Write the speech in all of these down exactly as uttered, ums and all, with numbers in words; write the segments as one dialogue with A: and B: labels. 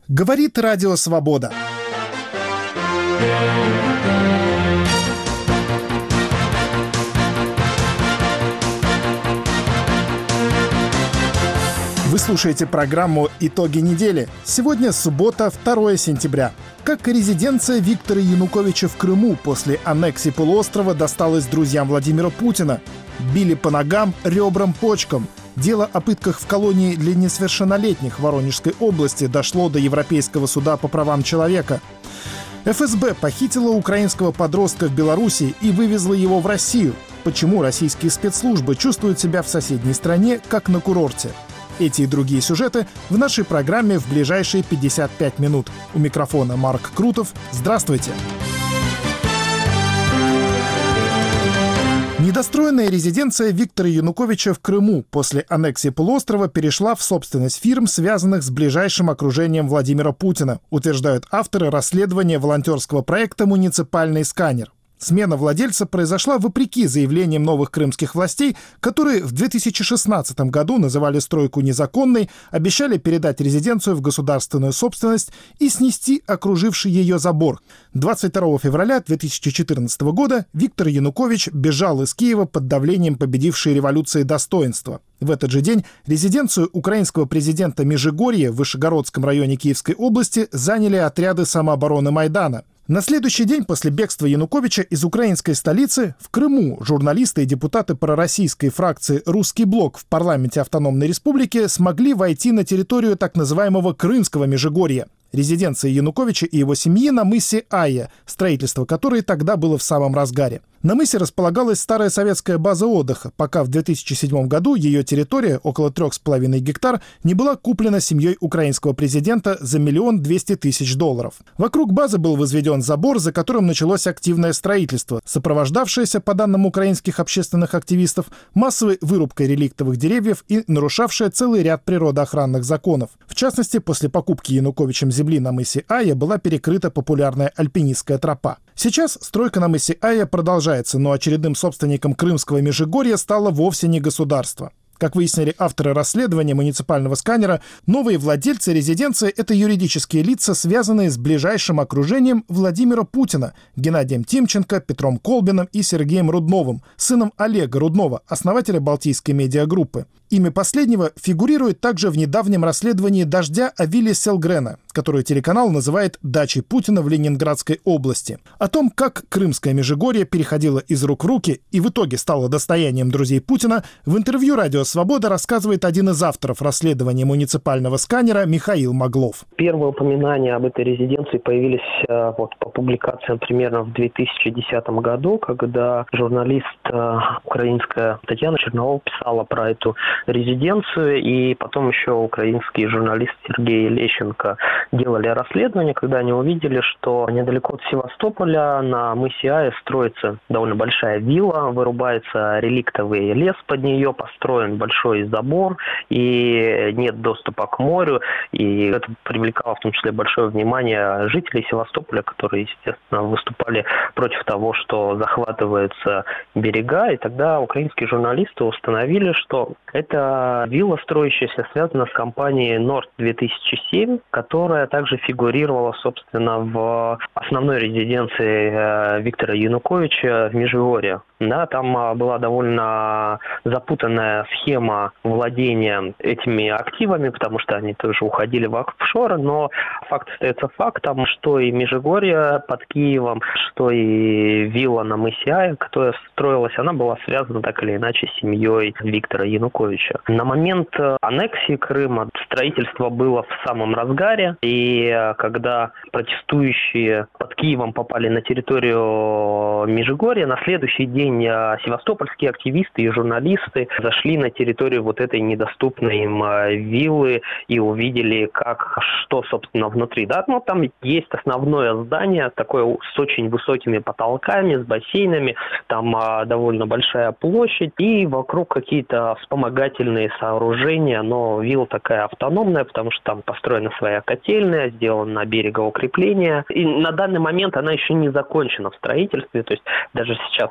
A: Говорит Радио Свобода. Вы слушаете программу «Итоги недели». Сегодня суббота, второе сентября. Как резиденция Виктора Януковича в Крыму после аннексии полуострова досталась друзьям Владимира Путина. Били по ногам, ребрам, почкам. Дело о пытках в колонии для несовершеннолетних в Воронежской области дошло до Европейского суда по правам человека. эф эс бэ похитила украинского подростка в Беларуси и вывезла его в Россию. Почему российские спецслужбы чувствуют себя в соседней стране, как на курорте? Эти и другие сюжеты в нашей программе в ближайшие пятьдесят пять минут. У микрофона Марк Крутов. Здравствуйте! Недостроенная резиденция Виктора Януковича в Крыму после аннексии полуострова перешла в собственность фирм, связанных с ближайшим окружением Владимира Путина, утверждают авторы расследования волонтерского проекта «Муниципальный сканер». Смена владельца произошла вопреки заявлениям новых крымских властей, которые в две тысячи шестнадцатом году называли стройку незаконной, обещали передать резиденцию в государственную собственность и снести окруживший ее забор. двадцать второго февраля две тысячи четырнадцатого года Виктор Янукович бежал из Киева под давлением победившей революции достоинства. В этот же день резиденцию украинского президента Межигорье в Вышегородском районе Киевской области заняли отряды самообороны Майдана. На следующий день после бегства Януковича из украинской столицы в Крыму журналисты и депутаты пророссийской фракции «Русский блок» в парламенте Автономной Республики смогли войти на территорию так называемого Крымского Межигорья, резиденции Януковича и его семьи на мысе Айя, строительство которой тогда было в самом разгаре. На мысе располагалась старая советская база отдыха, пока в две тысячи седьмом году ее территория, около трех с половиной гектар, не была куплена семьей украинского президента за миллион двести тысяч долларов. Вокруг базы был возведен забор, за которым началось активное строительство, сопровождавшееся, по данным украинских общественных активистов, массовой вырубкой реликтовых деревьев и нарушавшее целый ряд природоохранных законов. В частности, после покупки Януковичем земли на мысе Айя была перекрыта популярная альпинистская тропа. Сейчас стройка на мысе Айя продолжается, но очередным собственником Крымского Межигорья стало вовсе не государство. Как выяснили авторы расследования муниципального сканера, новые владельцы резиденции – это юридические лица, связанные с ближайшим окружением Владимира Путина, Геннадием Тимченко, Петром Колбиным и Сергеем Рудновым, сыном Олега Руднова, основателя Балтийской медиагруппы. Имя последнего фигурирует также в недавнем расследовании «Дождя» о вилле Селгрена, которую телеканал называет «дачей Путина в Ленинградской области». О том, как Крымское Межигорье переходило из рук в руки и в итоге стало достоянием друзей Путина, в интервью «Радио Свобода» рассказывает один из авторов расследования муниципального сканера Михаил Маглов.
B: Первые упоминания об этой резиденции появились вот, по публикациям примерно в две тысячи десятом году, когда журналист э, украинская Татьяна Черновол писала про эту резиденцию, и потом еще украинский журналист Сергей Лещенко делали расследование, когда они увидели, что недалеко от Севастополя на мысе Айя строится довольно большая вилла, вырубается реликтовый лес под нее, построен большой забор, и нет доступа к морю, и это привлекало в том числе большое внимание жителей Севастополя, которые, естественно, выступали против того, что захватываются берега, и тогда украинские журналисты установили, что эта вилла, строящаяся, связана с компанией Норд две тысячи семь, которая также фигурировала, собственно, в основной резиденции Виктора Януковича в Межигорье. Да, там была довольно запутанная схема владения этими активами, потому что они тоже уходили в офшоры, но факт остается фактом, что и Межигорье под Киевом, что и вилла на мысе Айя, которая строилась, она была связана так или иначе с семьей Виктора Януковича. На момент аннексии Крыма строительство было в самом разгаре, и когда протестующие под Киевом попали на территорию Межигорья, на следующий день севастопольские активисты и журналисты зашли на территорию вот этой недоступной им виллы и увидели, как, что, собственно, внутри. Да? Ну, там есть основное здание, такое с очень высокими потолками, с бассейнами, там а, довольно большая площадь, и вокруг какие-то вспомогательные сооружения, но вилла такая автономная, потому что там построена своя котельная, сделано берегоукрепление, и на данный момент она еще не закончена в строительстве, то есть даже сейчас российские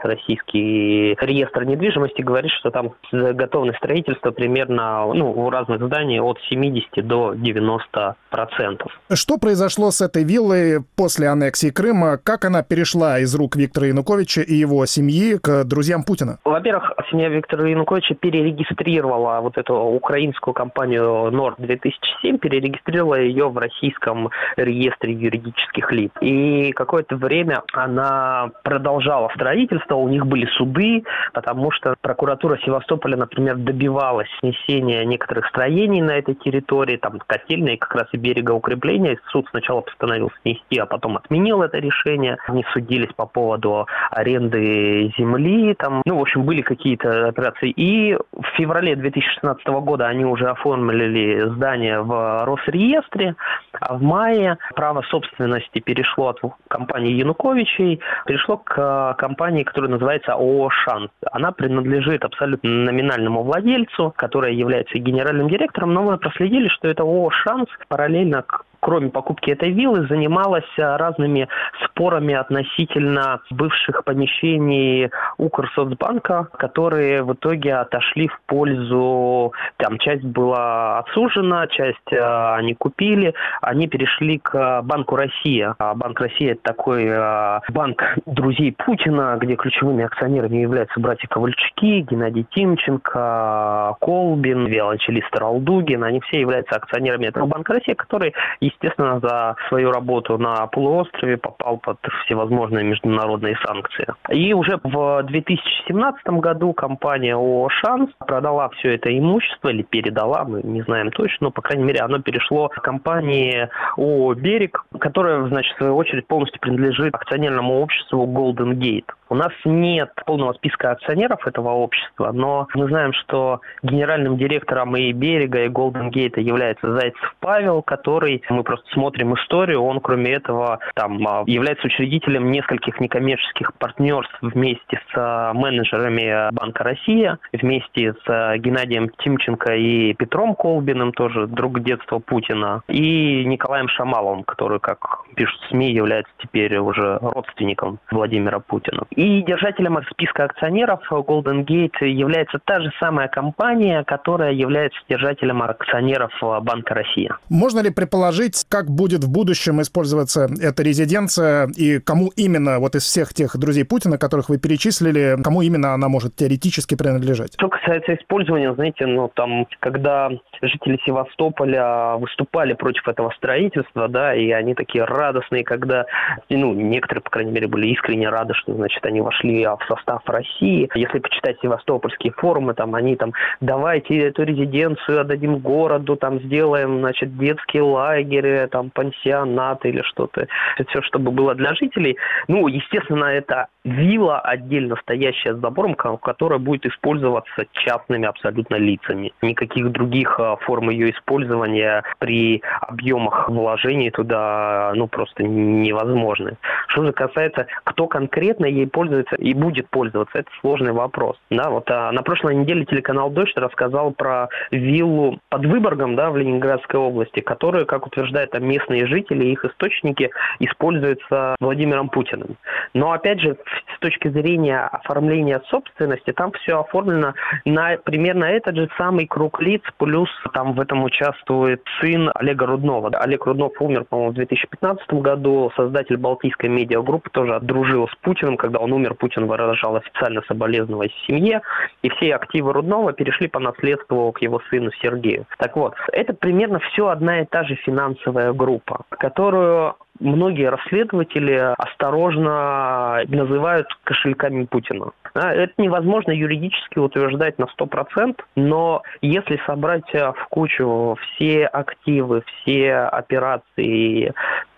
B: российский реестр недвижимости говорит, что там готовность строительства примерно, ну, у разных зданий от семидесяти до девяноста процентов.
A: Что произошло с этой виллой после аннексии Крыма? Как она перешла из рук Виктора Януковича и его семьи к друзьям Путина?
B: Во-первых, семья Виктора Януковича перерегистрировала вот эту украинскую компанию Норд две тысячи семь, перерегистрировала ее в российском реестре юридических лиц. И какое-то время она продолжала строительство, у них были суды, потому что прокуратура Севастополя, например, добивалась снесения некоторых строений на этой территории, там котельные как раз и берегоукрепления. Суд сначала постановил снести, а потом отменил это решение. Они судились по поводу аренды земли, там, ну, в общем, были какие-то операции. И в феврале две тысячи шестнадцатого года они уже оформили здание в Росреестре, а в мае право собственности перешло от компании Януковичей, перешло к компании, которая называется ООО «Шанс». Она принадлежит абсолютно номинальному владельцу, который является генеральным директором, но мы проследили, что это ООО «Шанс» параллельно к кроме покупки этой виллы, занималась разными спорами относительно бывших помещений Укрсоцбанка, которые в итоге отошли в пользу, там часть была отсужена, часть э, они купили, они перешли к Банку России. А Банк России — это такой э, банк друзей Путина, где ключевыми акционерами являются братья Ковальчуки, Геннадий Тимченко, Колбин, виолончелист Ралдугин. Они все являются акционерами этого Банка России, который, естественно, за свою работу на полуострове попал под всевозможные международные санкции. И уже в две тысячи семнадцатом году компания ООО «Шанс» продала все это имущество или передала, мы не знаем точно, но, по крайней мере, оно перешло к компании ООО «Берег», которая, значит, в свою очередь полностью принадлежит акционерному обществу Golden Gate. У нас нет полного списка акционеров этого общества, но мы знаем, что генеральным директором и «Берега», и Golden Gate является Зайцев Павел, который, мы просто смотрим историю, он, кроме этого, там, является учредителем нескольких некоммерческих партнерств вместе с менеджерами Банка России, вместе с Геннадием Тимченко и Петром Колбиным, тоже друг детства Путина, и Николаем Шамаловым, который, как пишут СМИ, является теперь уже родственником Владимира Путина. И держателем списка акционеров Golden Gate является та же самая компания, которая является держателем акционеров Банка России.
A: Можно ли предположить, как будет в будущем использоваться эта резиденция и кому именно, вот из всех тех друзей Путина, которых вы перечислили, кому именно она может теоретически принадлежать?
B: Что касается использования, знаете, ну там, когда жители Севастополя выступали против этого строительства, да, и они такие радостные, когда, ну, некоторые, по крайней мере, были искренне рады, что, значит, они вошли в состав России. Если почитать севастопольские форумы, там, они там, давайте эту резиденцию отдадим городу, там, сделаем, значит, детские лагеря, там, пансионаты или что-то. Это все, чтобы было для жителей. Ну, естественно, это вилла, отдельно стоящая с забором, которая будет использоваться частными абсолютно лицами. Никаких других форм ее использования при объемах вложений туда, ну, просто невозможны. Что же касается, кто конкретно ей пользуется и будет пользоваться, это сложный вопрос. Да, вот а, на прошлой неделе телеканал «Дождь» рассказал про виллу под Выборгом, да, в Ленинградской области, которую, как утверждают там местные жители, их источники, используются Владимиром Путиным. Но, опять же, с точки зрения оформления собственности, там все оформлено на примерно этот же самый круг лиц, плюс там в этом участвует сын Олега Руднова. Олег Руднов умер, по-моему, в две тысячи пятнадцатом году, создатель Балтийской медиагруппы, тоже дружил с Путиным. Когда он умер, Путин выражал официально соболезнования семье, и все активы Руднова перешли по наследству к его сыну Сергею. Так вот, это примерно все одна и та же финансовая группа, которую многие расследователи осторожно называют кошельками Путина. Это невозможно юридически утверждать на сто процентов, но если собрать в кучу все активы, все операции,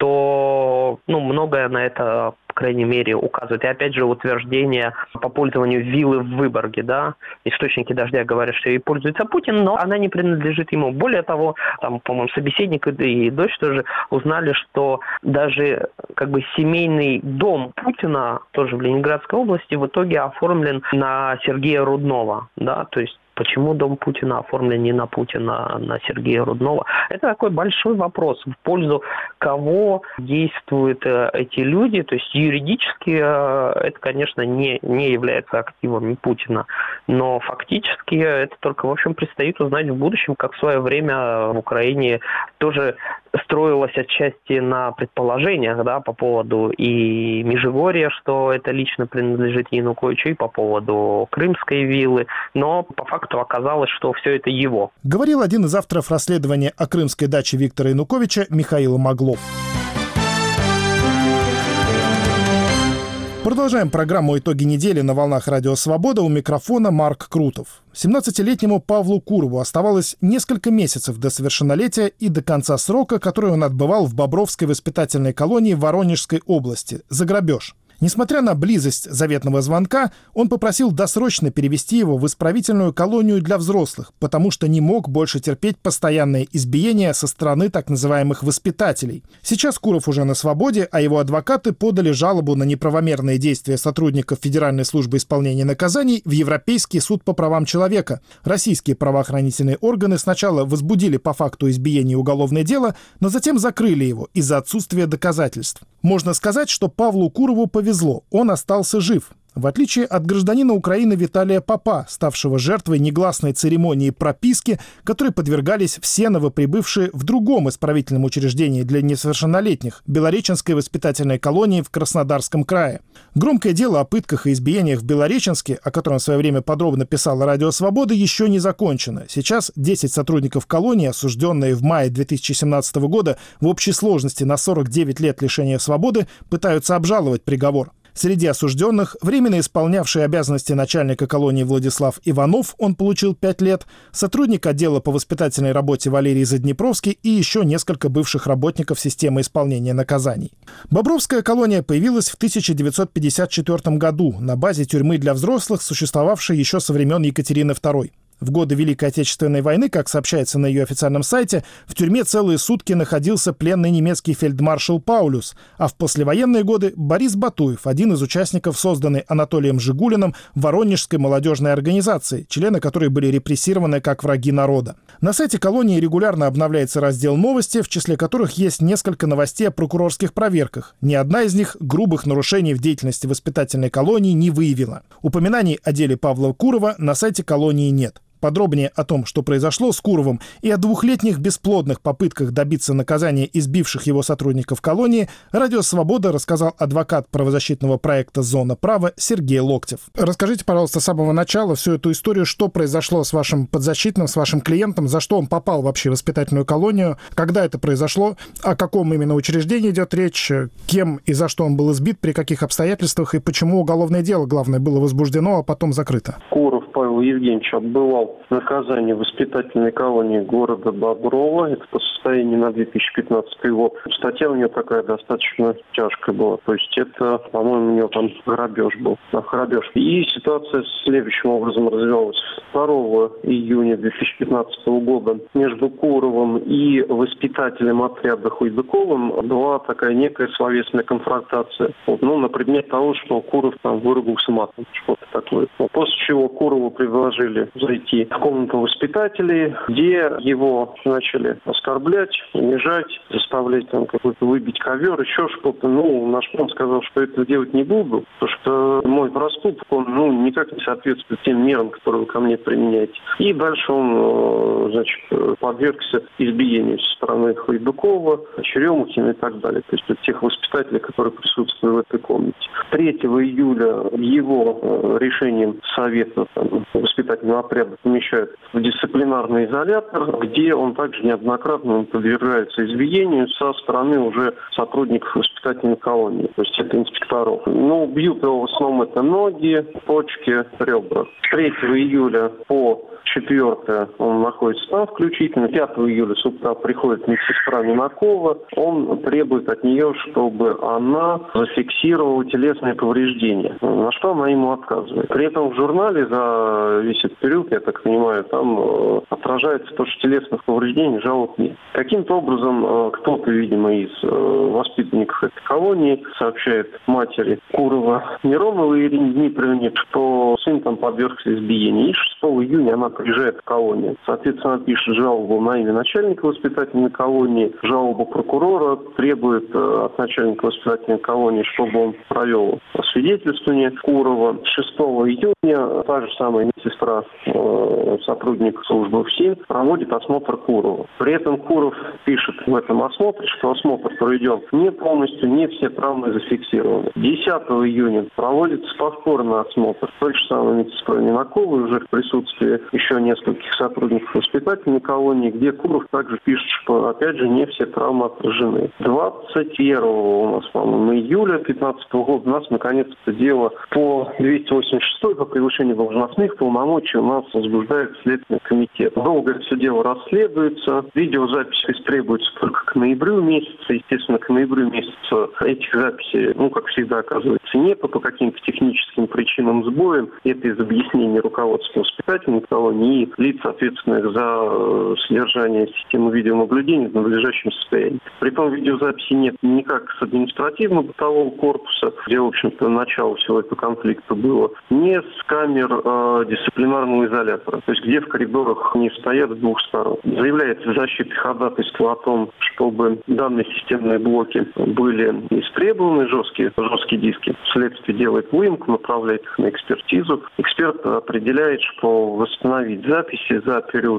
B: то, ну, многое на это, по крайней мере, указывает. И опять же, утверждение по пользованию виллы в Выборге, да, источники «Дождя» говорят, что ей пользуется Путин, но она не принадлежит ему. Более того, там, по-моему, собеседник и «Дождь» тоже узнали, что даже как бы семейный дом Путина, тоже в Ленинградской области, в итоге оформлен на Сергея Руднова, да, то есть Почему дом Путина оформлен не на Путина, а на Сергея Руднова? Это такой большой вопрос, в пользу кого действуют эти люди. То есть юридически это, конечно, не, не является активами Путина, но фактически это только, в общем, предстоит узнать в будущем, как в свое время в Украине тоже строилось отчасти на предположениях, да, по поводу и Межигорья, что это лично принадлежит Януковичу, и по поводу Крымской виллы, но по факту оказалось, что все это его.
A: Говорил один из авторов расследования о крымской даче Виктора Януковича Михаил Маглов. Продолжаем программу «Итоги недели» на волнах Радио Свобода. У микрофона Марк Крутов. семнадцатилетнему Павлу Курову оставалось несколько месяцев до совершеннолетия и до конца срока, который он отбывал в Бобровской воспитательной колонии Воронежской области за грабеж. Несмотря на близость заветного звонка, он попросил досрочно перевести его в исправительную колонию для взрослых, потому что не мог больше терпеть постоянные избиения со стороны так называемых воспитателей. Сейчас Куров уже на свободе, а его адвокаты подали жалобу на неправомерные действия сотрудников Федеральной службы исполнения наказаний в Европейский суд по правам человека. Российские правоохранительные органы сначала возбудили по факту избиения уголовное дело, но затем закрыли его из-за отсутствия доказательств. Можно сказать, что Павлу Курову повезло, он остался жив. В отличие от гражданина Украины Виталия Попа, ставшего жертвой негласной церемонии прописки, которой подвергались все новоприбывшие в другом исправительном учреждении для несовершеннолетних – Белореченской воспитательной колонии в Краснодарском крае. Громкое дело о пытках и избиениях в Белореченске, о котором в свое время подробно писала Радио Свобода, еще не закончено. Сейчас десять сотрудников колонии, осужденные в мае две тысячи семнадцатого года в общей сложности на сорок девять лет лишения свободы, пытаются обжаловать приговор. Среди осужденных временно исполнявший обязанности начальника колонии Владислав Иванов, он получил пять лет, сотрудник отдела по воспитательной работе Валерий Заднепровский и еще несколько бывших работников системы исполнения наказаний. Бобровская колония появилась в тысяча девятьсот пятьдесят четвёртом году на базе тюрьмы для взрослых, существовавшей еще со времен Екатерины второй. В годы Великой Отечественной войны, как сообщается на ее официальном сайте, в тюрьме целые сутки находился пленный немецкий фельдмаршал Паулюс, а в послевоенные годы Борис Батуев, один из участников созданной Анатолием Жигулиным Воронежской молодежной организации, члены которой были репрессированы как враги народа. На сайте колонии регулярно обновляется раздел «Новости», в числе которых есть несколько новостей о прокурорских проверках. Ни одна из них грубых нарушений в деятельности воспитательной колонии не выявила. Упоминаний о деле Павла Курова на сайте колонии нет. Подробнее о том, что произошло с Куровым, и о двухлетних бесплодных попытках добиться наказания избивших его сотрудников колонии, Радио Свобода рассказал адвокат правозащитного проекта «Зона права» Сергей Локтев. Расскажите, пожалуйста, с самого начала всю эту историю, что произошло с вашим подзащитным, с вашим клиентом, за что он попал вообще в воспитательную колонию, когда это произошло, о каком именно учреждении идет речь, кем и за что он был избит, при каких обстоятельствах и почему уголовное дело, главное, было возбуждено, а потом закрыто.
C: Куров Павел Евгеньевич отбывал наказание в воспитательной колонии города Боброва. Это по состоянию на две тысячи пятнадцатый год. Статья у него такая достаточно тяжкая была. То есть это, по-моему, у него там грабеж был. Да, грабеж. И ситуация следующим образом развивалась. второго июня две тысячи пятнадцатого года между Куровым и воспитателем отряда Хуйдаковым была такая некая словесная конфронтация. Вот, ну, на предмет того, что Куров там выругался матом. Что-то такое. После чего Курову предложили зайти в комнату воспитателей, где его начали оскорблять, унижать, заставлять там какой-то выбить ковер, еще что-то. Ну, наш он сказал, что это делать не буду, потому что мой проступок, он ну, никак не соответствует тем мерам, которые вы ко мне применяете. И дальше он, значит, подвергся избиению со стороны Хуйдукова, Черемухина и так далее. То есть от тех воспитателей, которые присутствовали в этой комнате. третьего июля его решением Совета там, воспитательного отряда помещают в дисциплинарный изолятор, где он также неоднократно подвергается избиению со стороны уже сотрудников воспитательной колонии, то есть это инспекторов. Ну, бьют его в основном это ноги, почки, ребра. третьего июля по четвёртое он находится там включительно. пятого июля с утра приходит медсестра Минакова. Он требует от нее, чтобы она зафиксировала телесные повреждения, на что она ему отказывает. При этом в журнале за за весь этот период, я так понимаю, там э, отражается то, что телесных повреждений, жалоб нет. Каким-то образом э, кто-то, видимо, из э, воспитанников этой колонии сообщает матери Курова Мироновой Ирине Дмитриевне, что сын там подвергся избиению. И шестого июня она приезжает в колонию. Соответственно, она пишет жалобу на имя начальника воспитательной колонии, жалобу прокурора, требует э, от начальника воспитательной колонии, чтобы он провел свидетельствование Курова. шестого июня та же самая медсестра, э, сотрудник службы ФСИН, проводит осмотр Курова. При этом Куров пишет в этом осмотре, что осмотр проведен не полностью, не все травмы зафиксированы. десятого июня проводится повторный осмотр той же самой медсестрой Минаковой уже в присутствии еще нескольких сотрудников воспитательной колонии, где Куров также пишет, что опять же не все травмы отражены. двадцать первого у нас, по-моему, июля две тысячи пятнадцатого года у нас наконец-то дело по двести восемьдесят шестой по превышению должностных полномочий у нас возбуждает Следственный комитет. Долго это все дело расследуется. Видеозаписи требуется только к ноябрю месяца. Естественно, к ноябрю месяца этих записей, ну, как всегда, оказывается, нету по каким-то техническим причинам сбоем. Это из объяснений руководства воспитательной колонии и лиц, ответственных за содержание системы видеонаблюдения в надлежащем состоянии. Притом видеозаписи нет никак с административно-бытового корпуса, где, в общем-то, начало всего этого конфликта было, ни с камер э, дисциплинарного изолятора, то есть где в коридорах не стоят с двух сторон. Заявляется в защите ходатайства о том, чтобы данные системные блоки были истребованы, жесткие, жесткие диски. Следствие делает выемку, направляет их на экспертизу. Эксперт определяет, что восстановить записи за период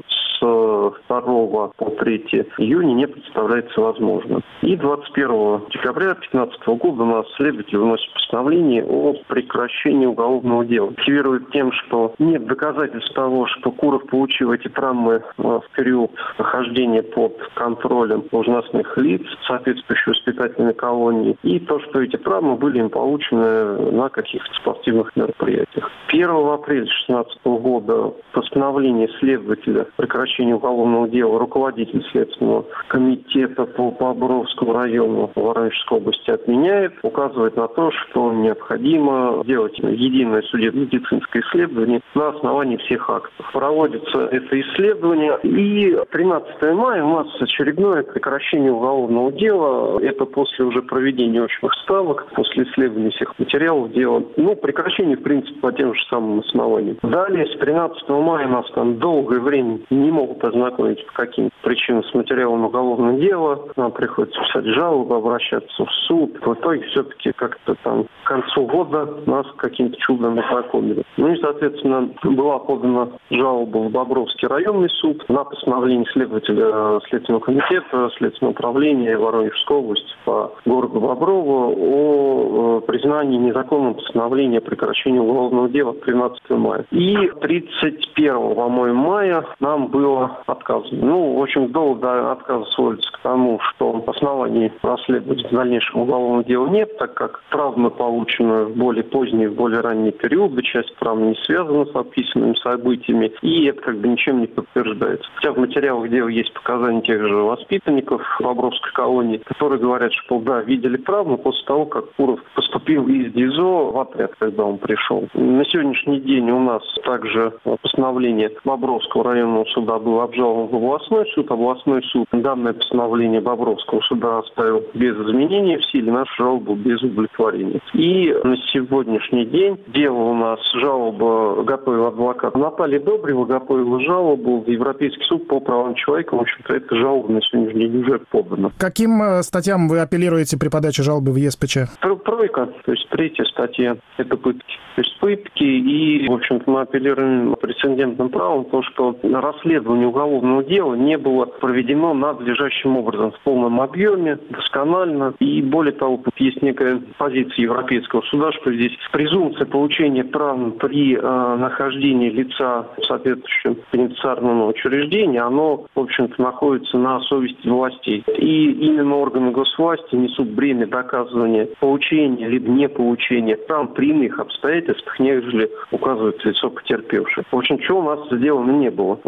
C: с второго по третьего июня не представляется возможным. И двадцать первого декабря две тысячи пятнадцатого года у нас следователь выносит постановление о прекращении уголовного дела. Мотивирует тем, что нет доказательств того, что Куров получил эти травмы в период нахождения под контролем должностных лиц, соответствующей воспитательной колонии, и то, что эти травмы были им получены на каких-то спортивных мероприятиях. первого апреля две тысячи шестнадцатого года постановление следователя прекращения уголовного дела руководитель Следственного комитета по Бобровскому району Воронежской области отменяет, указывает на то, что необходимо делать единое судебно-медицинское исследование на основании всех актов. Проводится это исследование, и тринадцатого мая у нас очередное прекращение уголовного дела. Это после уже проведения очных ставок, после исследования всех материалов дела. Ну, прекращение, в принципе, по тем же самым основаниям. Далее, с тринадцатого мая нас там долгое время не могут ознакомить по каким-то причинам с материалом уголовного дела. Нам приходится писать жалобы, обращаться в суд. В итоге все-таки как-то там к концу года нас каким-то чудом ознакомили. Ну и, соответственно, была подана жалоба в Бобровский районный суд на постановление следователя Следственного комитета, Следственного управления Воронежской области по городу Боброво о признании незаконного постановления о прекращении уголовного дела тринадцатого мая. И тридцать первого, по-моему, мая нам было отказано. Ну, в общем, долго до отказа сводится к тому, что оснований расследовать в дальнейшем уголовного дела нет, так как травмы, полученные в более поздний, в более ранний период, часть травм не связана с описанными событиями, и это как бы ничем не подтверждается. Хотя в материалах дела есть показания тех же воспитанников Бобровской колонии, которые говорят, что да, видели травмы после того, как Куров поступил из ДИЗО в отряд, когда он пришел. На сегодняшний день у нас также постановление Бобровского районного суда было обжаловано в областной суд. Областной суд данное постановление Бобровского суда оставил без изменений в силе, наша жалоба без удовлетворения. И на сегодняшний день дело у нас жалоба готовил адвокат Наталья Добрева, готовила жалобу в Европейский суд по правам человека. В общем-то, эта жалоба на сегодняшний день уже подана.
A: Каким статьям вы апеллируете при подаче жалобы в ЕСПЧ?
C: Тройка, то есть третья статья, это пытки. То есть пытки, и, в общем-то, мы апеллируем прецедентным правом, то, что расследование уголовного дела не было проведено надлежащим образом, в полном объеме, досконально. И, более того, тут есть некая позиция Европейского суда, что здесь презумпция получения травм при э, нахождении лица в соответствующем пенитенциарном учреждении, оно, в общем-то, находится на совести властей. И именно органы госвласти несут бремя доказывания получения либо не получения травм при иных обстоятельствах, нежели указывает лицо потерпевшее. В общем, чего у нас сделано не было. У нас, то есть,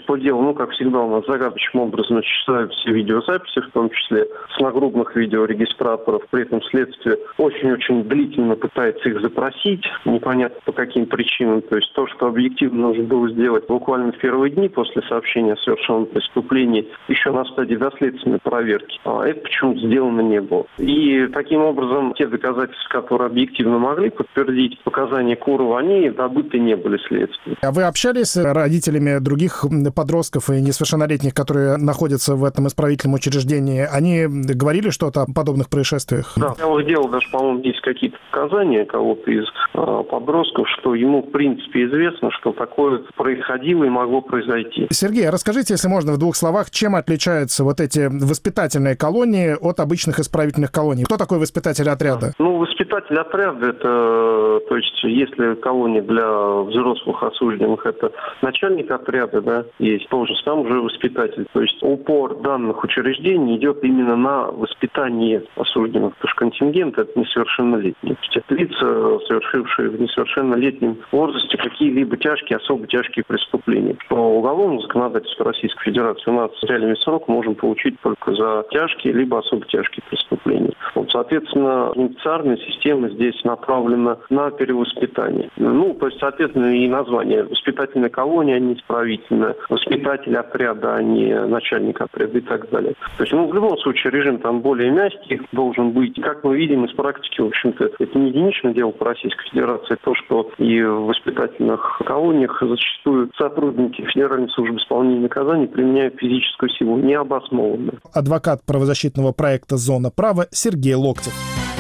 C: по делу, ну, как всегда, у нас загадочным образом исчезают все видеозаписи, в том числе с нагрудных видеорегистраторов. При этом следствие очень-очень длительно пытается их запросить, непонятно по каким причинам. То есть то, что объективно нужно было сделать буквально в первые дни после сообщения о совершенном преступлении, еще на стадии доследственной проверки, а это почему-то сделано не было. И таким образом те доказательства, которые объективно могли подтвердить показания Курова, они добыты не были следствием.
A: А вы общались с родителями других подростков и несовершеннолетних, которые находятся в этом исправительном учреждении? Они говорили что-то о подобных происшествиях?
C: Да, я вот делал даже, по-моему, есть какие-то показания кого-то из э, подростков, что ему, в принципе, известно, что такое происходило и могло произойти.
A: Сергей, расскажите, если можно, в двух словах, чем отличаются вот эти воспитательные колонии от обычных исправительных колоний? Кто такой воспитатель отряда?
C: Ну, воспитатель отряда, это, то есть, если колония для взрослых осужденных, это начальник отряда, да, есть тоже, там уже воспитатель. То есть упор данных учреждений идет именно на воспитание осужденных, потому что контингент это несовершеннолетние. То есть это лица, совершившие в несовершеннолетнем возрасте какие-либо тяжкие, особо тяжкие преступления. По уголовному законодательству Российской Федерации у нас реальный срок можем получить только за тяжкие либо особо тяжкие преступления. Вот, соответственно, пенитенциарная система здесь направлена на перевоспитание. Ну, то есть, соответственно, и название воспитательная колония, а не исправительная, воспитатель отряда, а не начальник отряда и так далее. То есть, ну, в любом случае, режим там более мягкий должен быть. Как мы видим из практики, в общем-то, это не единичное дело по Российской Федерации, то, что и в воспитательных колониях зачастую сотрудники Федеральной службы исполнения наказаний применяют физическую силу необоснованно.
A: Адвокат правозащитного проекта «Зона права» Сергей Локтев.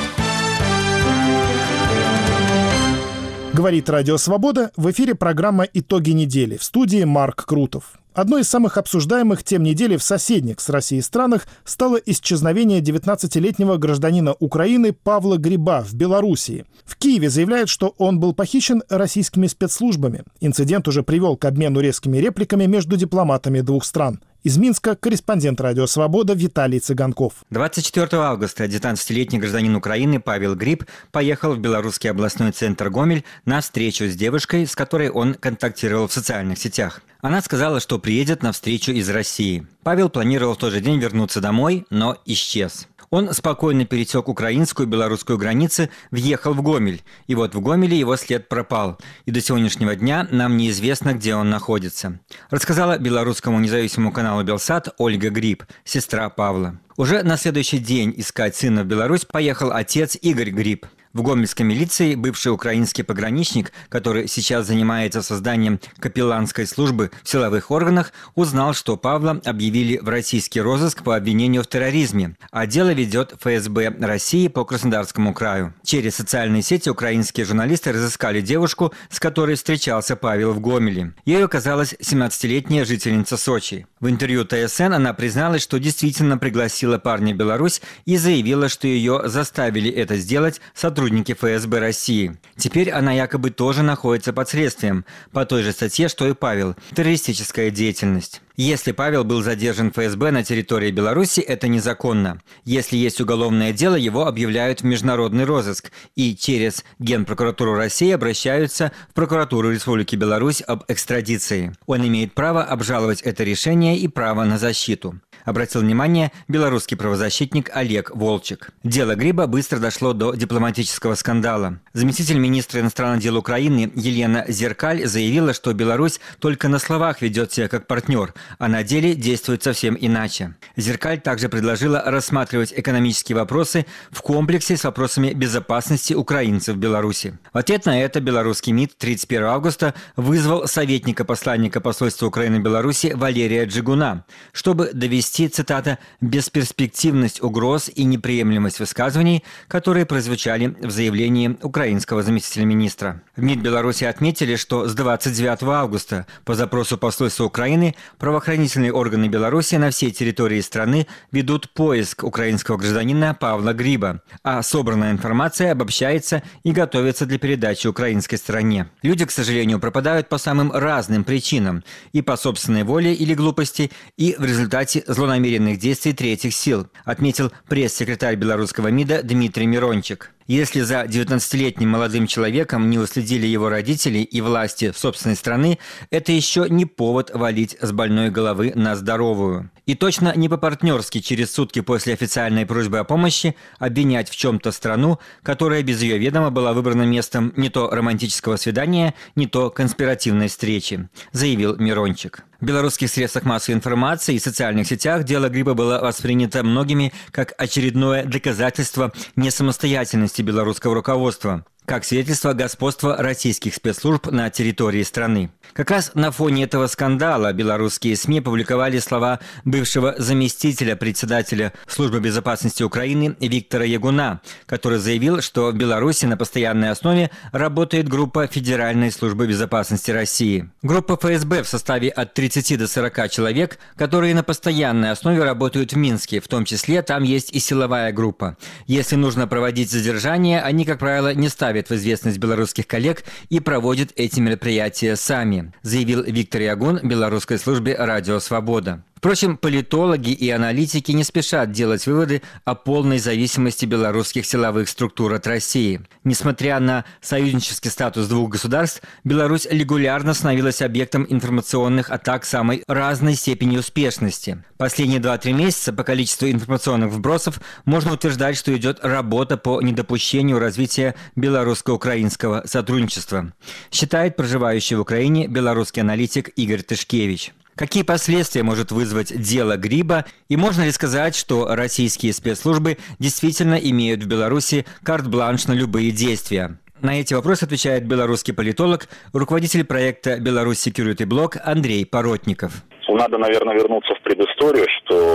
A: Говорит Радио Свобода. В эфире программа «Итоги недели». В студии Марк Крутов. Одной из самых обсуждаемых тем недели в соседних с Россией странах стало исчезновение девятнадцатилетнего гражданина Украины Павла Гриба в Белоруссии. В Киеве заявляют, что он был похищен российскими спецслужбами. Инцидент уже привел к обмену резкими репликами между дипломатами двух стран. Из Минска корреспондент «Радио Свобода» Виталий Цыганков.
D: двадцать четвёртого августа девятнадцатилетний гражданин Украины Павел Гриб поехал в белорусский областной центр Гомель на встречу с девушкой, с которой он контактировал в социальных сетях. Она сказала, что приедет на встречу из России. Павел планировал в тот же день вернуться домой, но исчез. Он спокойно пересек украинскую и белорусскую границы, въехал в Гомель. И вот в Гомеле его след пропал. И до сегодняшнего дня нам неизвестно, где он находится. Рассказала белорусскому независимому каналу Белсат Ольга Гриб, сестра Павла. Уже на следующий день искать сына в Беларусь поехал отец Игорь Гриб. В гомельской милиции бывший украинский пограничник, который сейчас занимается созданием капелланской службы в силовых органах, узнал, что Павла объявили в российский розыск по обвинению в терроризме, а дело ведет эф эс бэ России по Краснодарскому краю. Через социальные сети украинские журналисты разыскали девушку, с которой встречался Павел в Гомеле. Ею оказалась семнадцатилетняя жительница Сочи. В интервью тэ эс эн она призналась, что действительно пригласила парня в Беларусь и заявила, что ее заставили это сделать сотрудники эф эс бэ России. Теперь она якобы тоже находится под следствием, по той же статье, что и Павел – террористическая деятельность. Если Павел был задержан эф эс бэ на территории Беларуси, это незаконно. Если есть уголовное дело, его объявляют в международный розыск и через Генпрокуратуру России обращаются в Прокуратуру Республики Беларусь об экстрадиции. Он имеет право обжаловать это решение и право на защиту. Обратил внимание белорусский правозащитник Олег Волчек. Дело Гриба быстро дошло до дипломатического скандала. Заместитель министра иностранных дел Украины Елена Зеркаль заявила, что Беларусь только на словах ведет себя как партнер, а на деле действует совсем иначе. Зеркаль также предложила рассматривать экономические вопросы в комплексе с вопросами безопасности украинцев в Беларуси. В ответ на это белорусский МИД тридцать первого августа вызвал советника посланника посольства Украины в Беларуси Валерия Джигуна, чтобы довести, цитата, «бесперспективность угроз и неприемлемость высказываний, которые прозвучали в заявлении украинского заместителя министра». В МИД Беларуси отметили, что с двадцать девятого августа по запросу посольства Украины правоохранительные органы Беларуси на всей территории страны ведут поиск украинского гражданина Павла Гриба, а собранная информация обобщается и готовится для передачи украинской стороне. Люди, к сожалению, пропадают по самым разным причинам – и по собственной воле или глупости, и в результате злоупотребления злонамеренных действий третьих сил, отметил пресс-секретарь белорусского МИДа Дмитрий Мирончик. Если за девятнадцатилетним молодым человеком не уследили его родители и власти собственной страны, это еще не повод валить с больной головы на здоровую. И точно не по-партнерски через сутки после официальной просьбы о помощи обвинять в чем-то страну, которая без ее ведома была выбрана местом не то романтического свидания, не то конспиративной встречи, заявил Мирончик. В белорусских средствах массовой информации и социальных сетях дело гриппа было воспринято многими как очередное доказательство несамостоятельности белорусского руководства, как свидетельство господства российских спецслужб на территории страны. Как раз на фоне этого скандала белорусские СМИ публиковали слова бывшего заместителя председателя Службы безопасности Украины Виктора Ягуна, который заявил, что в Беларуси на постоянной основе работает группа Федеральной службы безопасности России. Группа ФСБ в составе от тридцати до сорока человек, которые на постоянной основе работают в Минске, в том числе там есть и силовая группа. Если нужно проводить задержания, они, как правило, не ставят в известность белорусских коллег и проводят эти мероприятия сами, заявил Виктор Ягун белорусской службе «Радио Свобода». Впрочем, политологи и аналитики не спешат делать выводы о полной зависимости белорусских силовых структур от России. Несмотря на союзнический статус двух государств, Беларусь регулярно становилась объектом информационных атак самой разной степени успешности. Последние два-три месяца по количеству информационных вбросов можно утверждать, что идет работа по недопущению развития белорусско-украинского сотрудничества, считает проживающий в Украине белорусский аналитик Игорь Тышкевич. Какие последствия может вызвать дело Гриба, и можно ли сказать, что российские спецслужбы действительно имеют в Беларуси карт-бланш на любые действия? На эти вопросы отвечает белорусский политолог, руководитель проекта «Беларусь Security Block» Андрей Поротников.
E: Надо, наверное, вернуться в предысторию,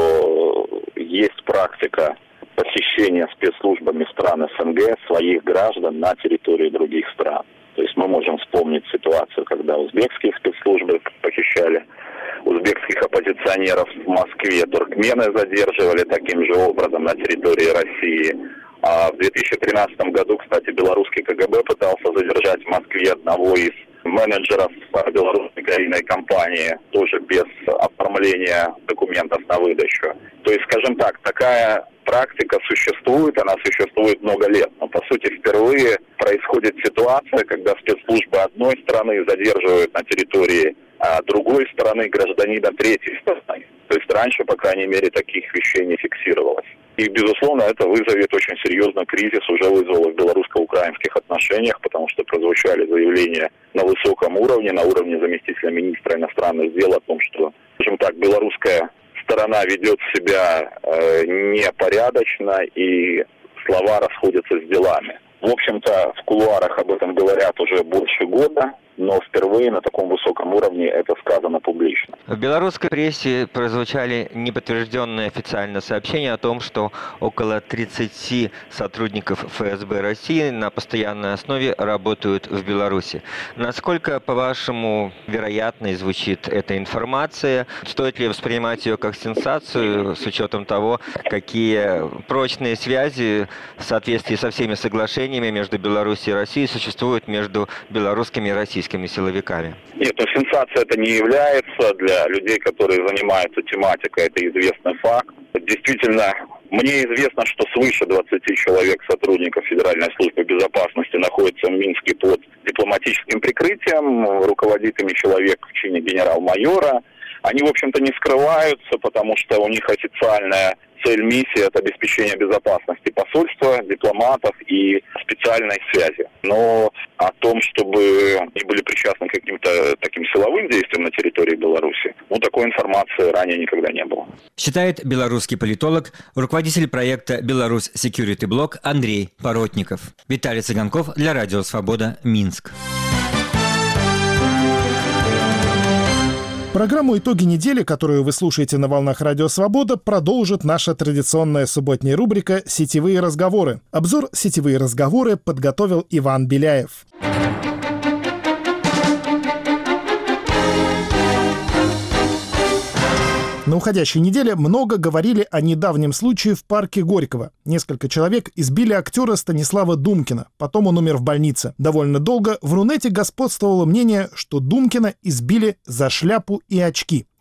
E: что есть практика посещения спецслужбами стран СНГ своих граждан на территории других стран. То есть мы можем вспомнить ситуацию, когда узбекские спецслужбы похищали узбекских оппозиционеров в Москве, туркмены задерживали таким же образом на территории России. А в две тысячи тринадцатом году, кстати, белорусский КГБ пытался задержать в Москве одного из менеджеров белорусской кофейной компании, тоже без оформления документов на выдачу. То есть, скажем так, такая практика существует, она существует много лет. Но, по сути, впервые происходит ситуация, когда спецслужбы одной страны задерживают на территории а другой стороны гражданина третьей страны. То есть раньше, по крайней мере, таких вещей не фиксировалось. И, безусловно, это вызовет очень серьезный кризис, уже вызвало в белорусско-украинских отношениях, потому что прозвучали заявления на высоком уровне, на уровне заместителя министра иностранных дел о том, что, скажем так, белорусская сторона ведет себя э, непорядочно и слова расходятся с делами. В общем-то, в кулуарах об этом говорят уже больше года, но впервые на таком высоком уровне это сказано публично.
F: В белорусской прессе прозвучали неподтвержденные официально сообщения о том, что около тридцати сотрудников ФСБ России на постоянной основе работают в Беларуси. Насколько, по-вашему, вероятной звучит эта информация? Стоит ли воспринимать ее как сенсацию с учетом того, какие прочные связи в соответствии со всеми соглашениями между Беларусью и Россией существуют между белорусскими и российскими силовиками?
E: Нет, ну сенсация это не является. Для людей, которые занимаются тематикой, это известный факт. Действительно, мне известно, что свыше двадцати человек сотрудников Федеральной службы безопасности находятся в Минске под дипломатическим прикрытием, руководит ими человек в чине генерал-майора. Они, в общем-то, не скрываются, потому что у них официальная цель миссии – это обеспечение безопасности посольства, дипломатов и специальной связи. Но о том, чтобы они были причастны к каким-то таким силовым действиям на территории Беларуси, ну, такой информации ранее никогда не было.
D: Считает белорусский политолог, руководитель проекта «Беларусь Security Block» Андрей Поротников. Виталий Цыганков для Радио Свобода, Минск.
A: Программу «Итоги недели», которую вы слушаете на волнах Радио Свобода, продолжит наша традиционная субботняя рубрика «Сетевые разговоры». Обзор «Сетевые разговоры» подготовил Иван Беляев. На уходящей неделе много говорили о недавнем случае в парке Горького. Несколько человек избили актера Станислава Думкина. Потом он умер в больнице. Довольно долго в Рунете господствовало мнение, что Думкина избили за шляпу и очки.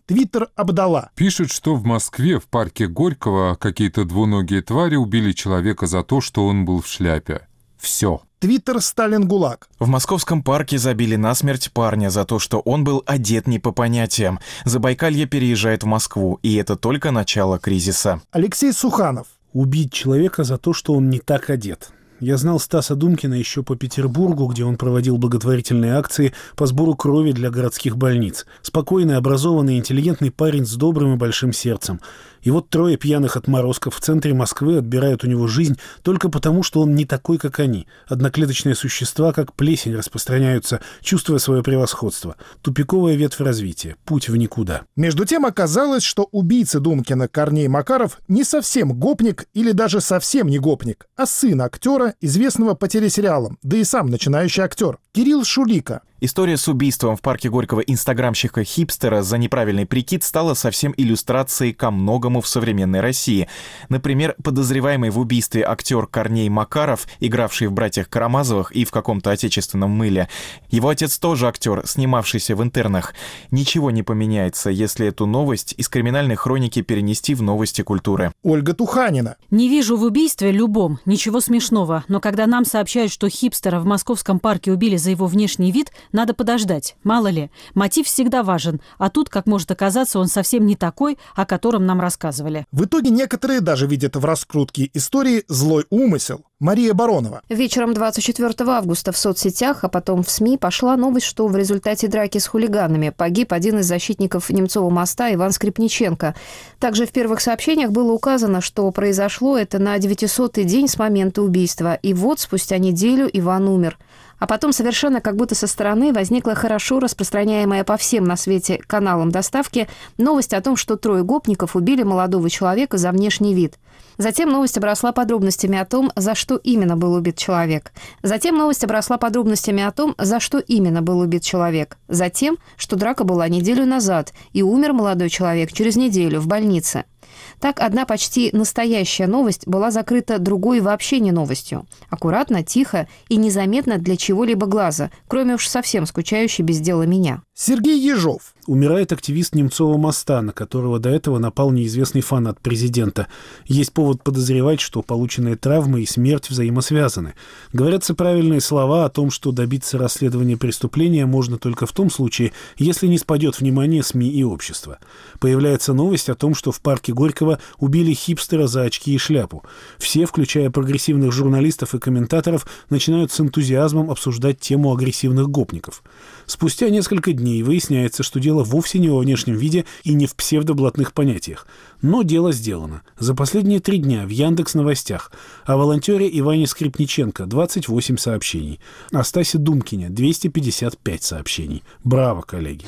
A: Твиттер обдала.
G: Пишет, что в Москве в парке Горького какие-то двуногие твари убили человека за то, что он был в шляпе. Все.
A: Твиттер Сталин ГУЛАГ.
H: В московском парке забили насмерть парня за то, что он был одет не по понятиям. Забайкалье переезжает в Москву, и это только начало кризиса.
A: Алексей Суханов.
I: Убить человека за то, что он не так одет. Я знал Стаса Думкина еще по Петербургу, где он проводил благотворительные акции по сбору крови для городских больниц. Спокойный, образованный, интеллигентный парень с добрым и большим сердцем. И вот трое пьяных отморозков в центре Москвы отбирают у него жизнь только потому, что он не такой, как они. Одноклеточные существа, как плесень, распространяются, чувствуя свое превосходство. Тупиковая ветвь развития. Путь в никуда.
A: Между тем оказалось, что убийца Думкина Корней Макаров не совсем гопник или даже совсем не гопник, а сын актера, известного по телесериалам, да и сам начинающий актер, Кирилл Шулика.
H: История с убийством в парке Горького инстаграмщика-хипстера за неправильный прикид стала совсем иллюстрацией ко многому в современной России. Например, подозреваемый в убийстве актер Корней Макаров, игравший в «Братьях Карамазовых» и в каком-то отечественном мыле. Его отец тоже актер, снимавшийся в «Интернах». Ничего не поменяется, если эту новость из криминальной хроники перенести в новости культуры.
A: Ольга Туханина.
J: Не вижу в убийстве любом ничего смешного, но когда нам сообщают, что хипстера в московском парке убили за его внешний вид, надо подождать, мало ли. Мотив всегда важен, а тут, как может оказаться, он совсем не такой, о котором нам рассказывали.
A: В итоге некоторые даже видят в раскрутке истории злой умысел. Мария Баронова.
K: Вечером двадцать четвёртого августа в соцсетях, а потом в СМИ пошла новость, что в результате драки с хулиганами погиб один из защитников Немцова моста Иван Скрипниченко. Также в первых сообщениях было указано, что произошло это на девятисотый день с момента убийства. И вот спустя неделю Иван умер. А потом совершенно как будто со стороны возникла хорошо распространяемая по всем на свете каналам доставки новость о том, что трое гопников убили молодого человека за внешний вид. Затем новость обросла подробностями о том, за что именно был убит человек. Затем новость обросла подробностями о том, за что именно был убит человек. Затем, что драка была неделю назад, и умер молодой человек через неделю в больнице. Так одна почти настоящая новость была закрыта другой вообще не новостью. Аккуратно, тихо и незаметно для чего-либо глаза, кроме уж совсем скучающей без дела меня.
A: Сергей Ежов.
I: Умирает активист Немцова моста, на которого до этого напал неизвестный фанат президента. Есть повод подозревать, что полученные травмы и смерть взаимосвязаны. Говорятся правильные слова о том, что добиться расследования преступления можно только в том случае, если не спадет внимание СМИ и общества. Появляется новость о том, что в парке Горького убили хипстера за очки и шляпу. Все, включая прогрессивных журналистов и комментаторов, начинают с энтузиазмом обсуждать тему агрессивных гопников. Спустя несколько дней выясняется, что дело вовсе не во внешнем виде и не в псевдоблатных понятиях. Но дело сделано. За последние три дня в Яндекс.Новостях о волонтере Иване Скрипниченко двадцать восемь сообщений, о Стасе Думкине двести пятьдесят пять сообщений. Браво, коллеги!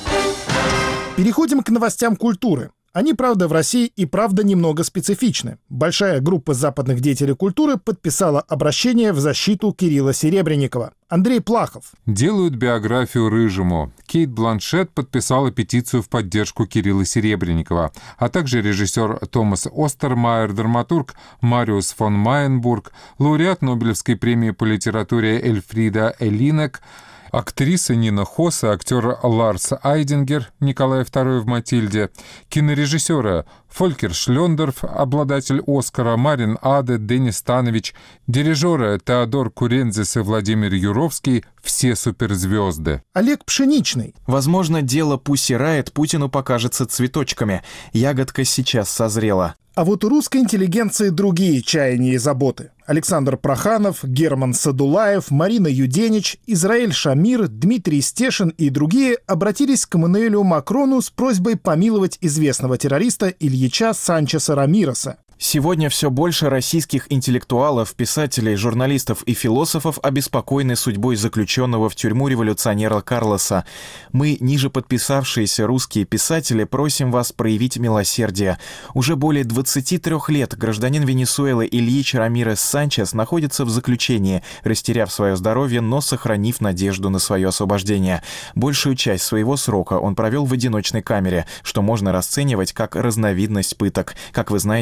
A: Переходим к новостям культуры. Они, правда, в России и правда немного специфичны. Большая группа западных деятелей культуры подписала обращение в защиту Кирилла Серебренникова. Андрей Плахов.
G: Делают биографию Рыжему. Кейт Бланшетт подписала петицию в поддержку Кирилла Серебренникова, а также режиссер Томас Остермайер, драматург Мариус фон Майенбург, лауреат Нобелевской премии по литературе Эльфрида Элинек, актриса Нина Хосс, актер Ларс Айдингер, Николай второй в «Матильде», кинорежиссеры Фолькер Шлендорф, обладатель Оскара, Марин Аде, Денис Станович, дирижеры Теодор Курензис и Владимир Юровский — все суперзвезды.
A: Олег Пшеничный.
H: Возможно, дело Пусси Райт Путину покажется цветочками. Ягодка сейчас созрела.
A: А вот у русской интеллигенции другие чаяния и заботы. Александр Проханов, Герман Садулаев, Марина Юденич, Израиль Шамир, Дмитрий Стешин и другие обратились к Эммануэлю Макрону с просьбой помиловать известного террориста Ильича Санчеса Рамиреса.
H: Сегодня все больше российских интеллектуалов, писателей, журналистов и философов обеспокоены судьбой заключенного в тюрьму революционера Карлоса. Мы, ниже подписавшиеся русские писатели, просим вас проявить милосердие. Уже более двадцати трёх лет гражданин Венесуэлы Ильич Рамирес Санчес находится в заключении, растеряв свое здоровье, но сохранив надежду на свое освобождение. Большую часть своего срока он провел в одиночной камере, что можно расценивать как разновидность пыток. Как вы знаете, запрещено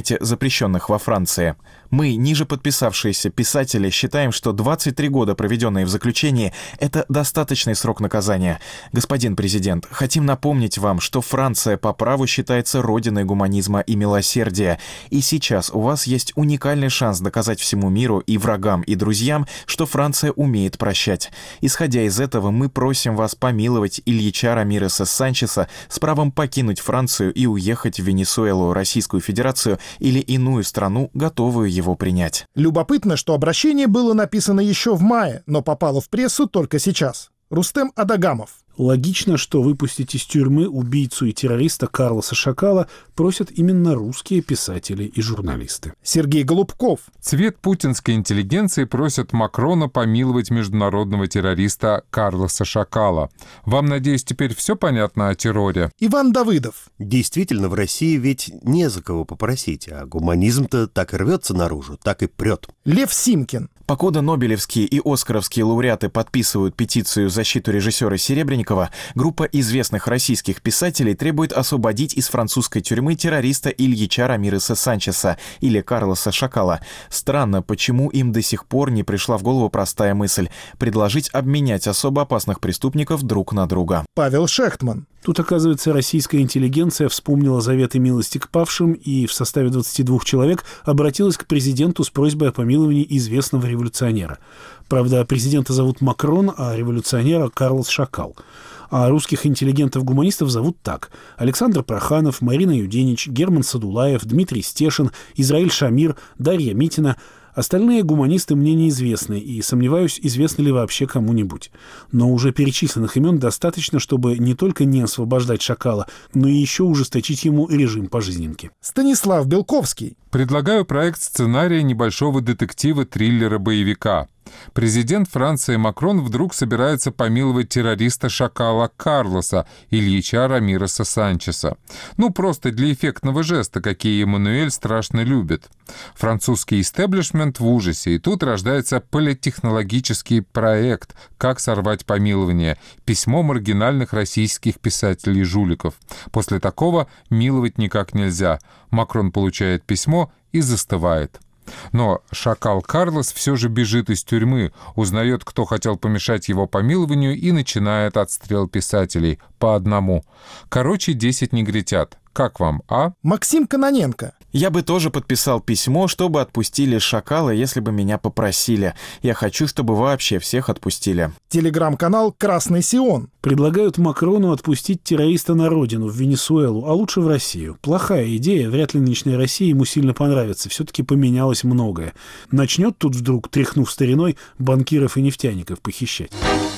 H: запрещенных во Франции. Мы, ниже подписавшиеся писатели, считаем, что двадцать три года, проведенные в заключении, это достаточный срок наказания. Господин президент, хотим напомнить вам, что Франция по праву считается родиной гуманизма и милосердия. И сейчас у вас есть уникальный шанс доказать всему миру и врагам, и друзьям, что Франция умеет прощать. Исходя из этого, мы просим вас помиловать Ильича Рамиреса Санчеса с правом покинуть Францию и уехать в Венесуэлу, Российскую Федерацию или иную страну, готовую его принять.
A: Любопытно, что обращение было написано еще в мае, но попало в прессу только сейчас. Рустем Адагамов.
I: Логично, что выпустить из тюрьмы убийцу и террориста Карлоса Шакала просят именно русские писатели и журналисты.
A: Сергей Голубков.
G: Цвет путинской интеллигенции просят Макрона помиловать международного террориста Карлоса Шакала. Вам, надеюсь, теперь все понятно о терроре?
A: Иван Давыдов.
L: Действительно, в России ведь не за кого попросить, а гуманизм-то так и рвется наружу, так и прет.
A: Лев Симкин.
H: Покуда нобелевские и оскаровские лауреаты подписывают петицию в защиту режиссера Серебренникова, группа известных российских писателей требует освободить из французской тюрьмы террориста Ильича Рамиреса Санчеса или Карлоса Шакала. Странно, почему им до сих пор не пришла в голову простая мысль – предложить обменять особо опасных преступников друг на друга.
A: Павел Шехтман.
I: Тут, оказывается, российская интеллигенция вспомнила заветы милости к павшим и в составе двадцати двух человек обратилась к президенту с просьбой о помиловании известного революционера. Правда, президента зовут Макрон, а революционера Карлос Шакал. А русских интеллигентов-гуманистов зовут так: Александр Проханов, Марина Юденич, Герман Садулаев, Дмитрий Стешин, Израиль Шамир, Дарья Митина. Остальные гуманисты мне неизвестны, и сомневаюсь, известны ли вообще кому-нибудь. Но уже перечисленных имен достаточно, чтобы не только не освобождать Шакала, но и еще ужесточить ему режим пожизненки.
A: Станислав Белковский.
G: Предлагаю проект сценария небольшого детектива-триллера-боевика. Президент Франции Макрон вдруг собирается помиловать террориста Шакала Карлоса Ильича Рамиреса Санчеса. Ну, просто для эффектного жеста, какие Эммануэль страшно любит. Французский истеблишмент в ужасе, и тут рождается политтехнологический проект «Как сорвать помилование», письмо маргинальных российских писателей-жуликов. После такого миловать никак нельзя. Макрон получает письмо и застывает. Но Шакал Карлос все же бежит из тюрьмы, узнает, кто хотел помешать его помилованию, и начинает отстрел писателей по одному. Короче, десять негритят. Как вам, а?
A: Максим Кононенко.
H: Я бы тоже подписал письмо, чтобы отпустили Шакала, если бы меня попросили. Я хочу, чтобы вообще всех отпустили.
A: Телеграм-канал «Красный Сион».
I: Предлагают Макрону отпустить террориста на родину, в Венесуэлу, а лучше в Россию. Плохая идея, вряд ли нынешней России ему сильно понравится. Все-таки поменялось многое. Начнет тут вдруг, тряхнув стариной, банкиров и нефтяников похищать.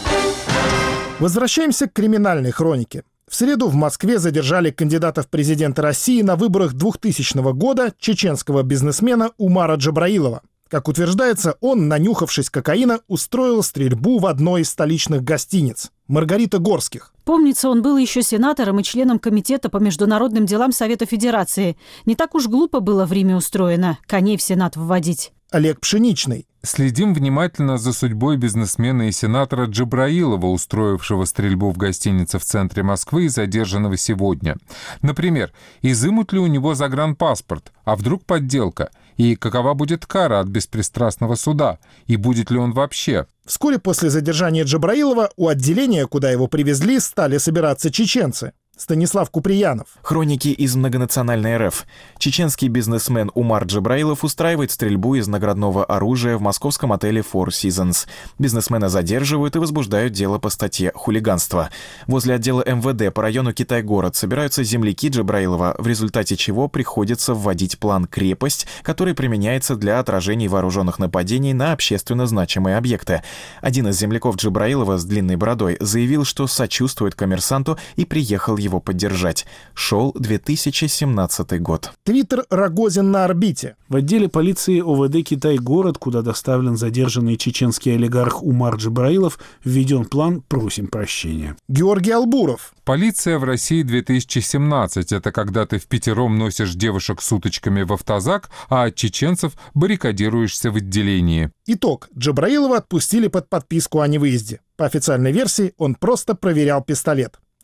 A: Возвращаемся к криминальной хронике. В среду в Москве задержали кандидата в президенты России на выборах двухтысячного года чеченского бизнесмена Умара Джабраилова. Как утверждается, он, нанюхавшись кокаина, устроил стрельбу в одной из столичных гостиниц. Маргарита Горских.
J: Помнится, он был еще сенатором и членом Комитета по международным делам Совета Федерации. Не так уж глупо было в Риме устроено коней в Сенат вводить.
A: Олег Пшеничный.
G: Следим внимательно за судьбой бизнесмена и сенатора Джабраилова, устроившего стрельбу в гостинице в центре Москвы и задержанного сегодня. Например, изымут ли у него загранпаспорт, а вдруг подделка? И какова будет кара от беспристрастного суда? И будет ли он вообще?
A: Вскоре после задержания Джабраилова у отделения, куда его привезли, стали собираться чеченцы. Станислав Куприянов.
H: Хроники из многонациональной РФ. Чеченский бизнесмен Умар Джабраилов устраивает стрельбу из наградного оружия в московском отеле Four Seasons. Бизнесмена задерживают и возбуждают дело по статье «Хулиганство». Возле отдела эм вэ дэ по району Китай-город собираются земляки Джабраилова, в результате чего приходится вводить план «Крепость», который применяется для отражения вооруженных нападений на общественно значимые объекты. Один из земляков Джабраилова с длинной бородой заявил, что сочувствует коммерсанту и приехал его его поддержать. Шел две тысячи семнадцатый год.
A: Твиттер Рогозин на орбите.
I: В отделе полиции о вэ дэ Китай-город, куда доставлен задержанный чеченский олигарх Умар Джабраилов, введен план «Просим прощения».
A: Георгий Албуров.
G: Полиция в России две тысячи семнадцать. Это когда ты впятером носишь девушек с уточками в автозак, а от чеченцев баррикадируешься в отделении.
A: Итог. Джабраилова отпустили под подписку о невыезде. По официальной версии, он просто проверял пистолет.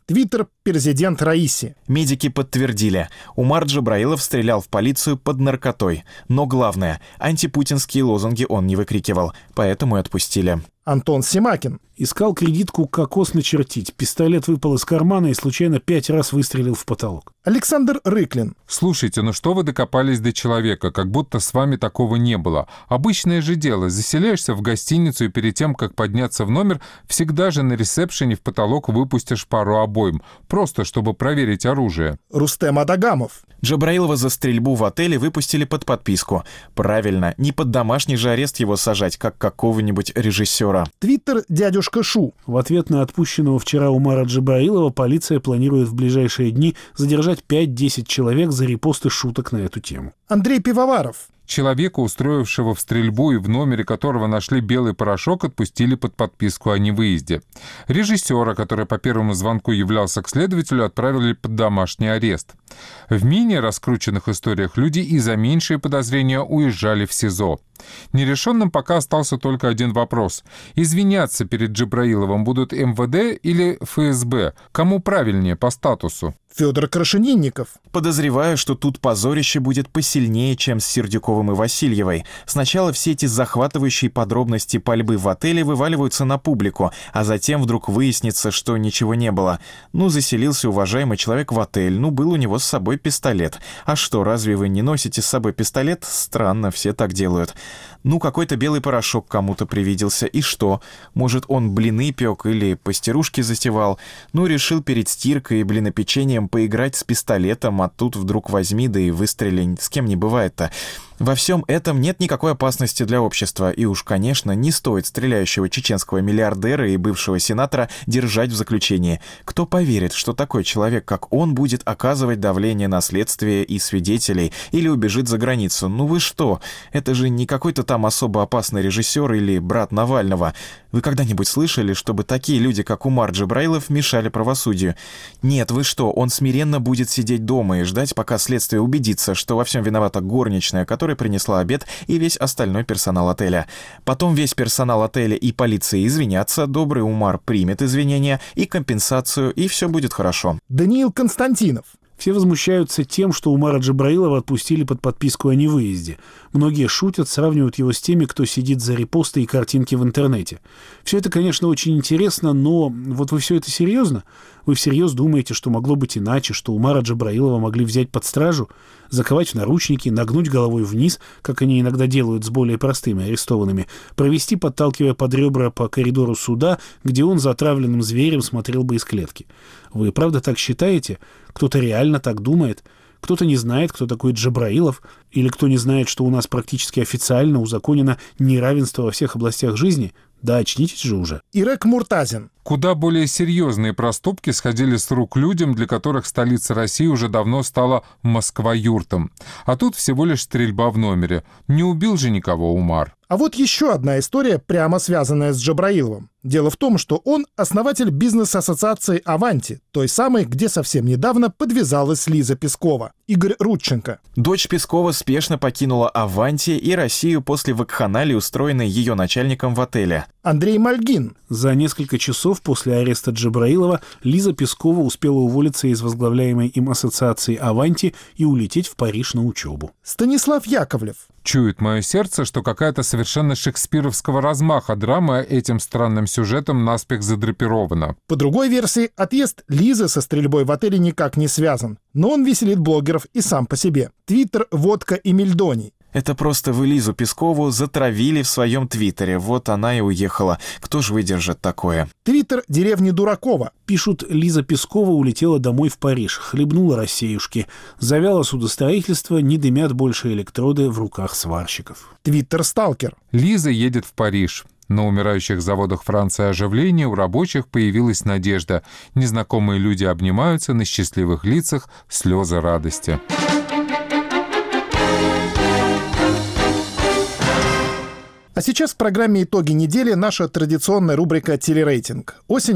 A: Твиттер «Президент Раиси».
H: Медики подтвердили, Умар Джабраилов стрелял в полицию под наркотой. Но главное, антипутинские лозунги он не выкрикивал, поэтому и отпустили.
A: Антон Семакин.
I: Искал кредитку кокос начертить. Пистолет выпал из кармана и случайно пять раз выстрелил в потолок.
A: Александр Рыклин.
G: Слушайте, ну что вы докопались до человека, как будто с вами такого не было? Обычное же дело, заселяешься в гостиницу и перед тем, как подняться в номер, всегда же на ресепшене в потолок выпустишь пару обойм, просто чтобы проверить оружие.
A: Рустем Адагамов.
H: Джабраилова за стрельбу в отеле выпустили под подписку. Правильно, не под домашний же арест его сажать, как какого-нибудь режиссера.
A: Твиттер «Дядюшка Шу».
I: В ответ на отпущенного вчера Умара Джабраилова полиция планирует в ближайшие дни задержать пять-десять человек за репосты шуток на эту тему.
A: Андрей Пивоваров.
G: Человека, устроившего в стрельбу и в номере которого нашли белый порошок, отпустили под подписку о невыезде. Режиссера, который по первому звонку являлся к следователю, отправили под домашний арест. В менее раскрученных историях люди и за меньшие подозрения уезжали в СИЗО. Нерешенным пока остался только один вопрос. Извиняться перед Джабраиловым будут эм вэ дэ или эф эс бэ? Кому правильнее по статусу?
A: Федор Крашенинников.
H: Подозреваю, что тут позорище будет посильнее, чем с Сердюковым и Васильевой. Сначала все эти захватывающие подробности пальбы в отеле вываливаются на публику, а затем вдруг выяснится, что ничего не было. Ну, заселился уважаемый человек в отель, ну, был у него с собой пистолет. А что, разве вы не носите с собой пистолет? Странно, все так делают. Ну, какой-то белый порошок кому-то привиделся. И что? Может, он блины пек или пастерушки затевал? Ну, решил перед стиркой и блинопечением поиграть с пистолетом, а тут вдруг возьми, да и выстрели. С кем не бывает-то. Во всем этом нет никакой опасности для общества, и уж, конечно, не стоит стреляющего чеченского миллиардера и бывшего сенатора держать в заключении. Кто поверит, что такой человек, как он, будет оказывать давление на следствие и свидетелей или убежит за границу? Ну вы что? Это же не какой-то там особо опасный режиссер или брат Навального. Вы когда-нибудь слышали, чтобы такие люди, как Умар Джабраилов, мешали правосудию? Нет, вы что, он смиренно будет сидеть дома и ждать, пока следствие убедится, что во всем виновата горничная, которая принесла обед, и весь остальной персонал отеля. Потом весь персонал отеля и полиция извинятся, добрый Умар примет извинения и компенсацию, и все будет хорошо.
A: Даниил Константинов.
I: Все возмущаются тем, что Умара Джабраилова отпустили под подписку о невыезде. Многие шутят, сравнивают его с теми, кто сидит за репосты и картинки в интернете. Все это, конечно, очень интересно, но вот вы все это серьезно? Вы всерьез думаете, что могло быть иначе, что Умара Джабраилова могли взять под стражу, заковать в наручники, нагнуть головой вниз, как они иногда делают с более простыми арестованными, провести, подталкивая под ребра по коридору суда, где он за отравленным зверем смотрел бы из клетки? Вы правда так считаете? Кто-то реально так думает? Кто-то не знает, кто такой Джабраилов? Или кто не знает, что у нас практически официально узаконено неравенство во всех областях жизни? Да очнитесь же уже.
A: Ирек Муртазин.
G: Куда более серьезные проступки сходили с рук людям, для которых столица России уже давно стала Москва-юртом. А тут всего лишь стрельба в номере. Не убил же никого Умар.
A: А вот еще одна история, прямо связанная с Джабраиловым. Дело в том, что он основатель бизнес-ассоциации «Аванти», той самой, где совсем недавно подвязалась Лиза Пескова. Игорь Рудченко.
H: Дочь Пескова спешно покинула «Аванти» и Россию после вакханалии, устроенной ее начальником в отеле.
A: Андрей Мальгин.
I: За несколько часов после ареста Джабраилова Лиза Пескова успела уволиться из возглавляемой им ассоциации «Аванти» и улететь в Париж на учебу.
A: Станислав Яковлев.
G: Чует мое сердце, что какая-то совершенно шекспировского размаха драма этим странным сюжетом наспех задрапирована.
A: По другой версии, отъезд Лизы со стрельбой в отеле никак не связан. Но он веселит блогеров и сам по себе. Твиттер «Водка и Мельдоний».
H: Это просто вы Лизу Пескову затравили в своем твиттере. Вот она и уехала. Кто же выдержит такое?
A: Твиттер деревни Дуракова.
I: Пишут, Лиза Пескова улетела домой в Париж, хлебнула рассеюшки. Завяло судостроительство, не дымят больше электроды в руках сварщиков.
A: Твиттер Сталкер.
G: Лиза едет в Париж. На умирающих заводах Франции оживление, у рабочих появилась надежда. Незнакомые люди обнимаются, на счастливых лицах слезы радости.
A: А сейчас в программе «Итоги недели» наша традиционная рубрика «Телерейтинг». Осень — это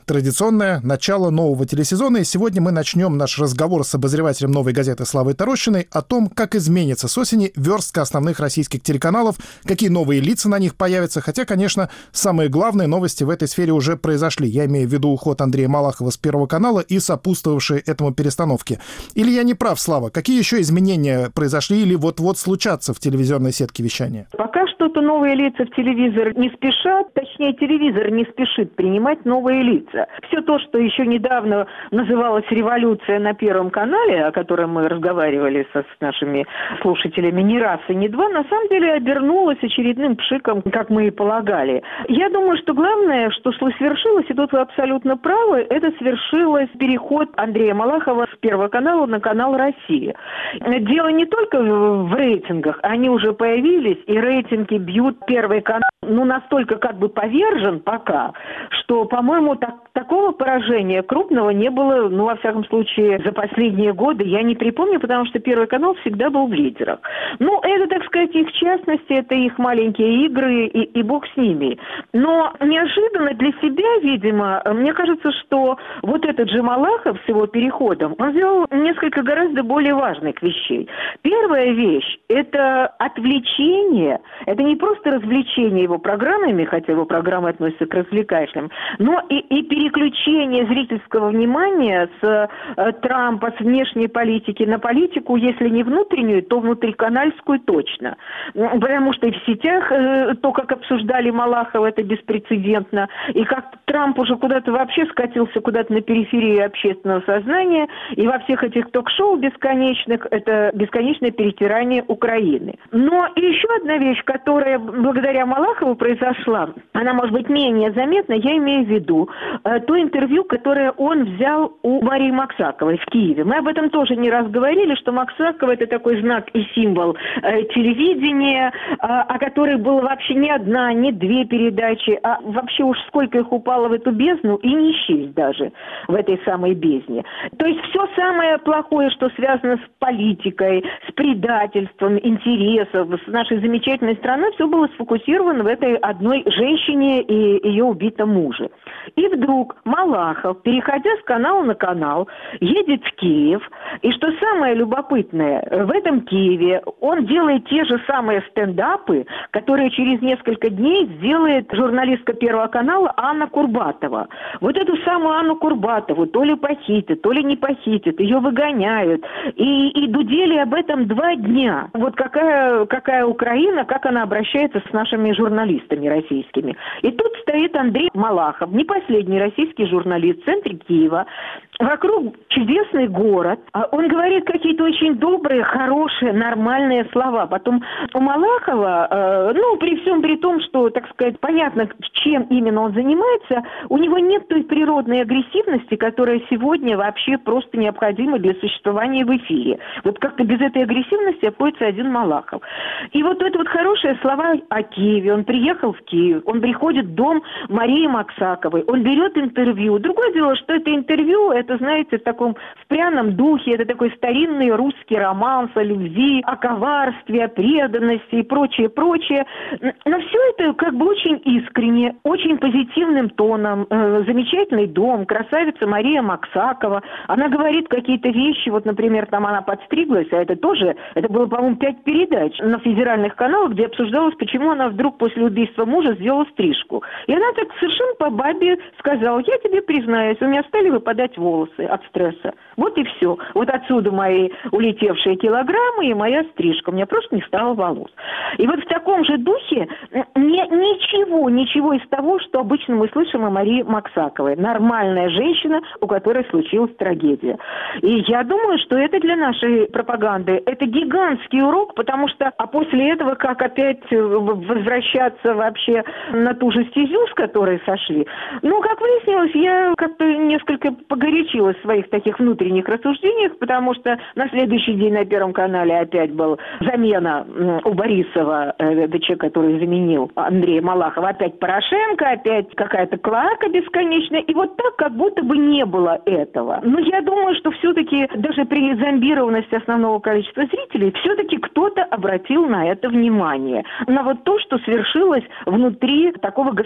A: Традиционное начало нового телесезона, и сегодня мы начнем наш разговор с обозревателем «Новой газеты» Славой Тарощиной о том, как изменится с осени верстка основных российских телеканалов, какие новые лица на них появятся, хотя, конечно, самые главные новости в этой сфере уже произошли. Я имею в виду уход Андрея Малахова с Первого канала и сопутствовавшие этому перестановки. Или я не прав, Слава? Какие еще изменения произошли или вот-вот случатся в телевизионной сетке вещания?
M: Пока что-то новые лица в телевизор не спешат, точнее, телевизор не спешит принимать новые лица. Все то, что еще недавно называлось «Революция» на Первом канале, о котором мы разговаривали со, с нашими слушателями не раз и не два, на самом деле обернулось очередным пшиком, как мы и полагали. Я думаю, что главное, что свершилось, и тут вы абсолютно правы, это свершилось переход Андрея Малахова с Первого канала на канал «Россия». Дело не только в рейтингах, они уже появились, и рейтинги бьют Первый канал, ну, настолько как бы повержен пока, что, по-моему, так, такого поражения крупного не было, ну, во всяком случае, за последние годы я не припомню, потому что Первый канал всегда был в лидерах. Ну, это, так сказать, их частности, это их маленькие игры, и, и бог с ними. Но неожиданно для себя, видимо, мне кажется, что вот этот же Малахов с его переходом, он сделал несколько гораздо более важных вещей. Первая вещь – это отвлечение, это не просто развлечение его программами, хотя его программы относятся к развлекательным, но и, и переключение зрительского внимания с э, Трампа, с внешней политики на политику, если не внутреннюю, то внутриканальскую точно. Потому что и в сетях э, то, как обсуждали Малахова, это беспрецедентно, и как Трамп уже куда-то вообще скатился куда-то на периферию общественного сознания, и во всех этих ток-шоу бесконечных это бесконечное перетирание Украины. Но и еще одна вещь, которая благодаря Малахову произошла, она может быть менее заметна, я имею в виду э, то интервью, которое он взял у Марии Максаковой в Киеве. Мы об этом тоже не раз говорили, что Максакова это такой знак и символ э, телевидения, э, о которой было вообще не одна, не две передачи, а вообще уж сколько их упало в эту бездну, и не счесть даже в этой самой бездне. То есть все самое плохое, что связано с политикой, с предательством интересов, с нашей замечательной страной, все было сфокусировано в этой одной женщине и ее убитом муже. И вдруг Малахов, переходя с канала на канал, едет в Киев, и что самое любопытное, в этом Киеве он делает те же самые стендапы, которые через несколько дней сделает журналистка Первого канала Анна Курбатова. Вот эту самую Анну Курбатову то ли похитят, то ли не похитят, ее выгоняют. И, и дудели об этом два дня. Вот какая, какая Украина, как она обращается с нашими журналистами российскими. И тут стоит Андрей Малахов, не последний российский журналист в центре Киева. Вокруг чудесный город. Он говорит какие-то очень добрые, хорошие, нормальные слова. Потом у Малахова, э, ну, при всем при том, что, так сказать, понятно, чем именно он занимается, у него нет той природной агрессивности, которая сегодня вообще просто необходима для существования в эфире. Вот как-то без этой агрессивности обходится один Малахов. И вот это вот хорошие слова о Киеве. Он приехал в Киев, он приходит в дом Марии Максаковой, он берет интервью. Другое дело, что это интервью, это, знаете, в таком в пряном духе, это такой старинный русский романс о любви, о коварстве, о преданности и прочее, прочее. Но все это как бы очень искренне, очень позитивным тоном. Э, замечательный дом, красавица Мария Максакова. Она говорит какие-то вещи, вот, например, там она подстриглась, а это тоже, это было, по-моему, пять передач на федеральных каналах, где обсуждалось, почему она вдруг после убийства мужа сделала стрижку. И она так совершенно по бабе сказала: я тебе признаюсь, у меня стали выпадать волосы от стресса. Вот и все. Вот отсюда мои улетевшие килограммы и моя стрижка. У меня просто не стало волос. И вот в таком же духе не, ничего, ничего из того, что обычно мы слышим о Марии Максаковой. Нормальная женщина, у которой случилась трагедия. И я думаю, что это для нашей пропаганды это гигантский урок, потому что, а после этого, как опять возвращаться вообще на ту же стезю, с которой сошли. Ну, как выяснилось, я как-то несколько погорячилась в своих таких внутренних рассуждениях, потому что на следующий день на Первом канале опять была замена у Борисова, это человек, который заменил Андрея Малахова, опять Порошенко, опять какая-то клоака бесконечная, и вот так, как будто бы не было этого. Но я думаю, что все-таки даже при зомбированности основного количества зрителей, все-таки кто-то обратил на это внимание. На вот то, что свершилось внутри такого государства,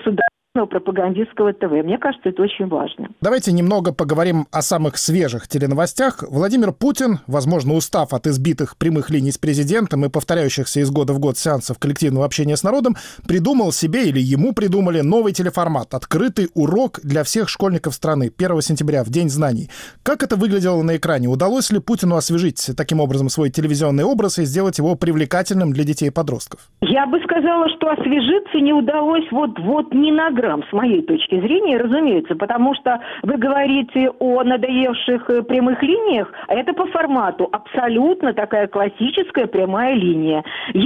M: пропагандистского ТВ. Мне кажется, это очень важно.
A: Давайте немного поговорим о самых свежих теленовостях. Владимир Путин, возможно, устав от избитых прямых линий с президентом и повторяющихся из года в год сеансов коллективного общения с народом, придумал себе или ему придумали новый телеформат «Открытый урок для всех школьников страны» первого сентября, в День знаний. Как это выглядело на экране? Удалось ли Путину освежить таким образом свой телевизионный образ и сделать его привлекательным для детей и подростков?
M: Я бы сказала, что освежиться не удалось вот, вот ни на грамм, с моей точки зрения, разумеется, потому что вы говорите о надоевших прямых линиях, а это по формату абсолютно такая классическая прямая линия.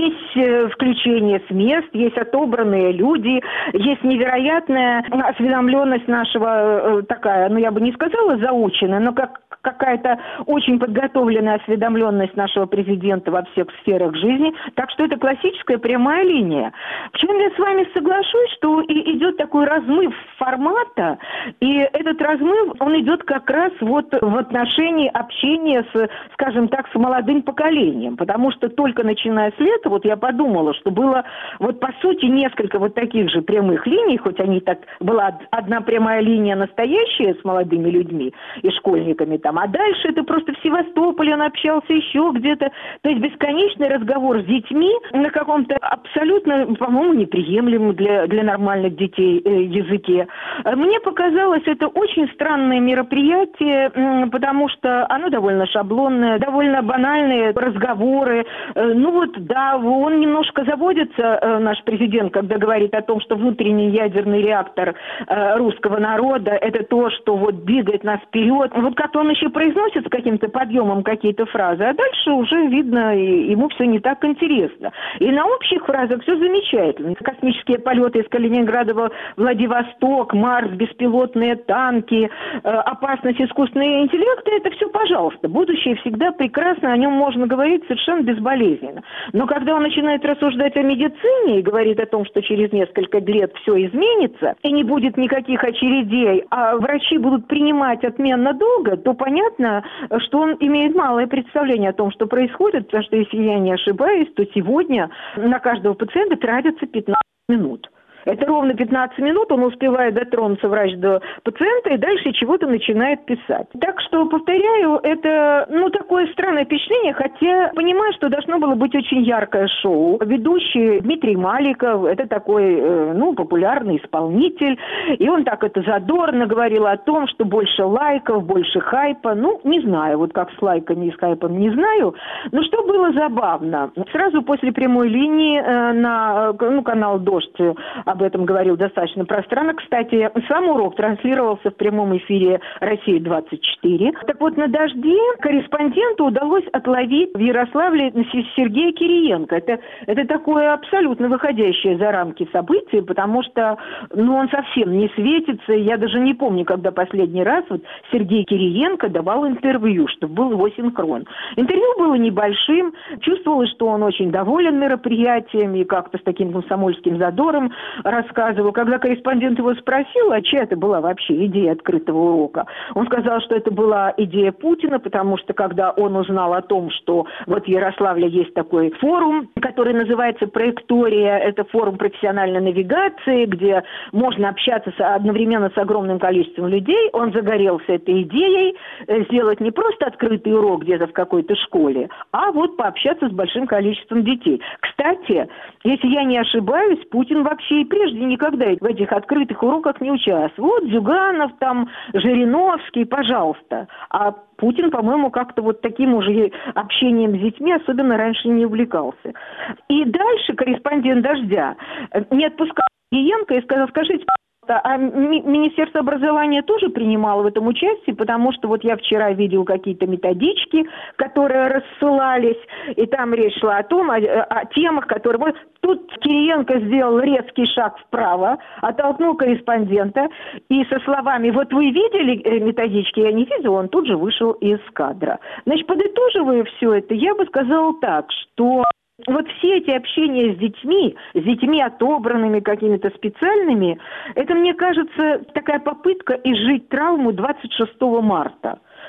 M: Есть включение с мест, есть отобранные люди, есть невероятная осведомленность нашего, такая, ну я бы не сказала заученная, но как какая-то очень подготовленная осведомленность нашего президента во всех сферах жизни. Так что это классическая прямая линия. В чем я с вами соглашусь, что и идет такой размыв формата, и этот размыв, он идет как раз вот в отношении общения с, скажем так, с молодым поколением. Потому что только начиная с лета, вот я подумала, что было вот по сути несколько вот таких же прямых линий, хоть они так, была одна прямая линия настоящая с молодыми людьми и школьниками там, а дальше это просто в Севастополе он общался еще где-то. То есть бесконечный разговор с детьми на каком-то абсолютно, по-моему, неприемлемом для, для нормальных детей э, языке. Мне показалось это очень странное мероприятие, э, потому что оно довольно шаблонное, довольно банальные разговоры. Э, ну вот, да, он немножко заводится, э, наш президент, когда говорит о том, что внутренний ядерный реактор э, русского народа – это то, что вот двигает нас вперед. Вот как он еще произносит с каким-то подъемом какие-то фразы, а дальше уже видно, и ему все не так интересно. И на общих фразах все замечательно. Космические полеты из Калининграда в Владивосток, Марс, беспилотные танки, э, опасность искусственного интеллекта – это все, пожалуйста. Будущее всегда прекрасно, о нем можно говорить совершенно безболезненно. Но когда он начинает рассуждать о медицине и говорит о том, что через несколько лет все изменится, и не будет никаких очередей, а врачи будут принимать отменно долго, то понятно, что он имеет малое представление о том, что происходит, потому что, если я не ошибаюсь, то сегодня на каждого пациента тратится пятнадцать минут. Это ровно пятнадцать минут, он успевает дотронуться, врач, до пациента, и дальше чего-то начинает писать. Так что, повторяю, это, ну, такое странное впечатление, хотя понимаю, что должно было быть очень яркое шоу. Ведущий Дмитрий Маликов, это такой, э, ну, популярный исполнитель, и он так это задорно говорил о том, что больше лайков, больше хайпа. Ну, не знаю, вот как с лайками и с хайпом, не знаю. Но что было забавно, сразу после прямой линии э, на, ну, канал «Дождь» об этом говорил достаточно пространно. Кстати, сам урок транслировался в прямом эфире «Россия двадцать четыре». Так вот, на «Дожде» корреспонденту удалось отловить в Ярославле Сергея Кириенко. Это, это такое абсолютно выходящее за рамки событие, потому что, ну, он совсем не светится. Я даже не помню, когда последний раз вот Сергей Кириенко давал интервью, чтобы был его синхрон. Интервью было небольшим. Чувствовалось, что он очень доволен мероприятием и как-то с таким комсомольским задором рассказывал. Когда корреспондент его спросил, а чья это была вообще идея открытого урока, он сказал, что это была идея Путина, потому что когда он узнал о том, что вот в Ярославле есть такой форум, который называется «Проектория», это форум профессиональной навигации, где можно общаться одновременно с огромным количеством людей, он загорелся этой идеей сделать не просто открытый урок где-то в какой-то школе, а вот пообщаться с большим количеством детей. Кстати, если я не ошибаюсь, Путин вообще и прежде никогда в этих открытых уроках не участвовал. Вот Зюганов, там, Жириновский, пожалуйста. А Путин, по-моему, как-то вот таким уже общением с детьми особенно раньше не увлекался. И дальше корреспондент «Дождя» не отпускал Кириенко и сказал: скажите, а Министерство образования тоже принимало в этом участие, потому что вот я вчера видел какие-то методички, которые рассылались, и там речь шла о том, о, о темах, которые... Вот тут Кириенко сделал резкий шаг вправо, оттолкнул корреспондента, и со словами: вот вы видели методички? Я не видел, он тут же вышел из кадра. Значит, подытоживая все это, я бы сказала так, что... Вот все эти общения с детьми, с детьми отобранными какими-то специальными, это, мне кажется, такая попытка изжить травму двадцать шестого марта.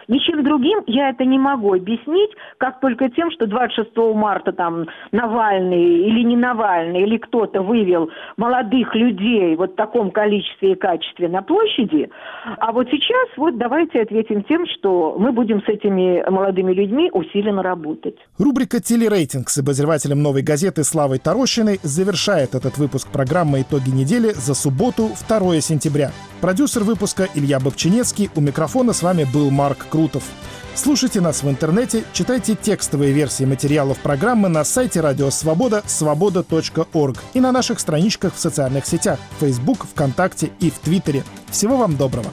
M: Ничем другим я это не могу объяснить, как только тем, что двадцать шестого марта там Навальный или не Навальный, или кто-то вывел молодых людей вот в таком количестве и качестве на площади. А вот сейчас вот давайте ответим тем, что мы будем с этими молодыми людьми усиленно работать.
A: Рубрика «Телерейтинг» с обозревателем «Новой газеты» Славой Тарощиной завершает этот выпуск программы «Итоги недели» за субботу, второе сентября. Продюсер выпуска Илья Бобчинецкий, у микрофона с вами был Марк Крутов. Слушайте нас в интернете, читайте текстовые версии материалов программы на сайте Радио Свобода свобода точка орг и на наших страничках в социальных сетях Facebook, ВКонтакте и в Твиттере. Всего вам доброго!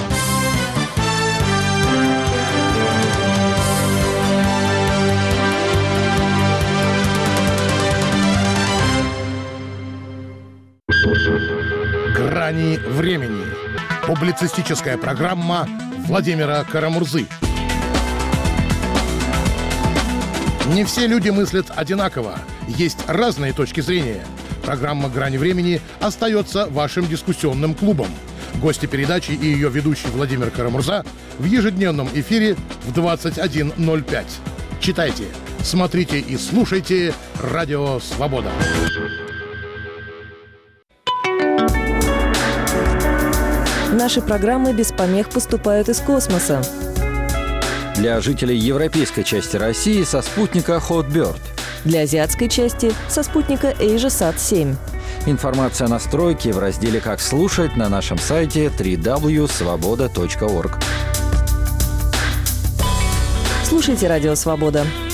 N: «Грани времени». Публицистическая программа Владимира Карамурзы. Не все люди мыслят одинаково. Есть разные точки зрения. Программа «Грани времени» остается вашим дискуссионным клубом. Гости передачи и ее ведущий Владимир Карамурза в ежедневном эфире в двадцать один ноль пять. Читайте, смотрите и слушайте «Радио Свобода».
O: Наши программы без помех поступают из космоса.
P: Для жителей европейской части России со спутника Hotbird.
O: Для азиатской части со спутника AsiaSat семь.
P: Информация о настройке в разделе «Как слушать» на нашем сайте дабл-ю дабл ю дабл ю точка свобода точка орг.
O: Слушайте «Радио Свобода».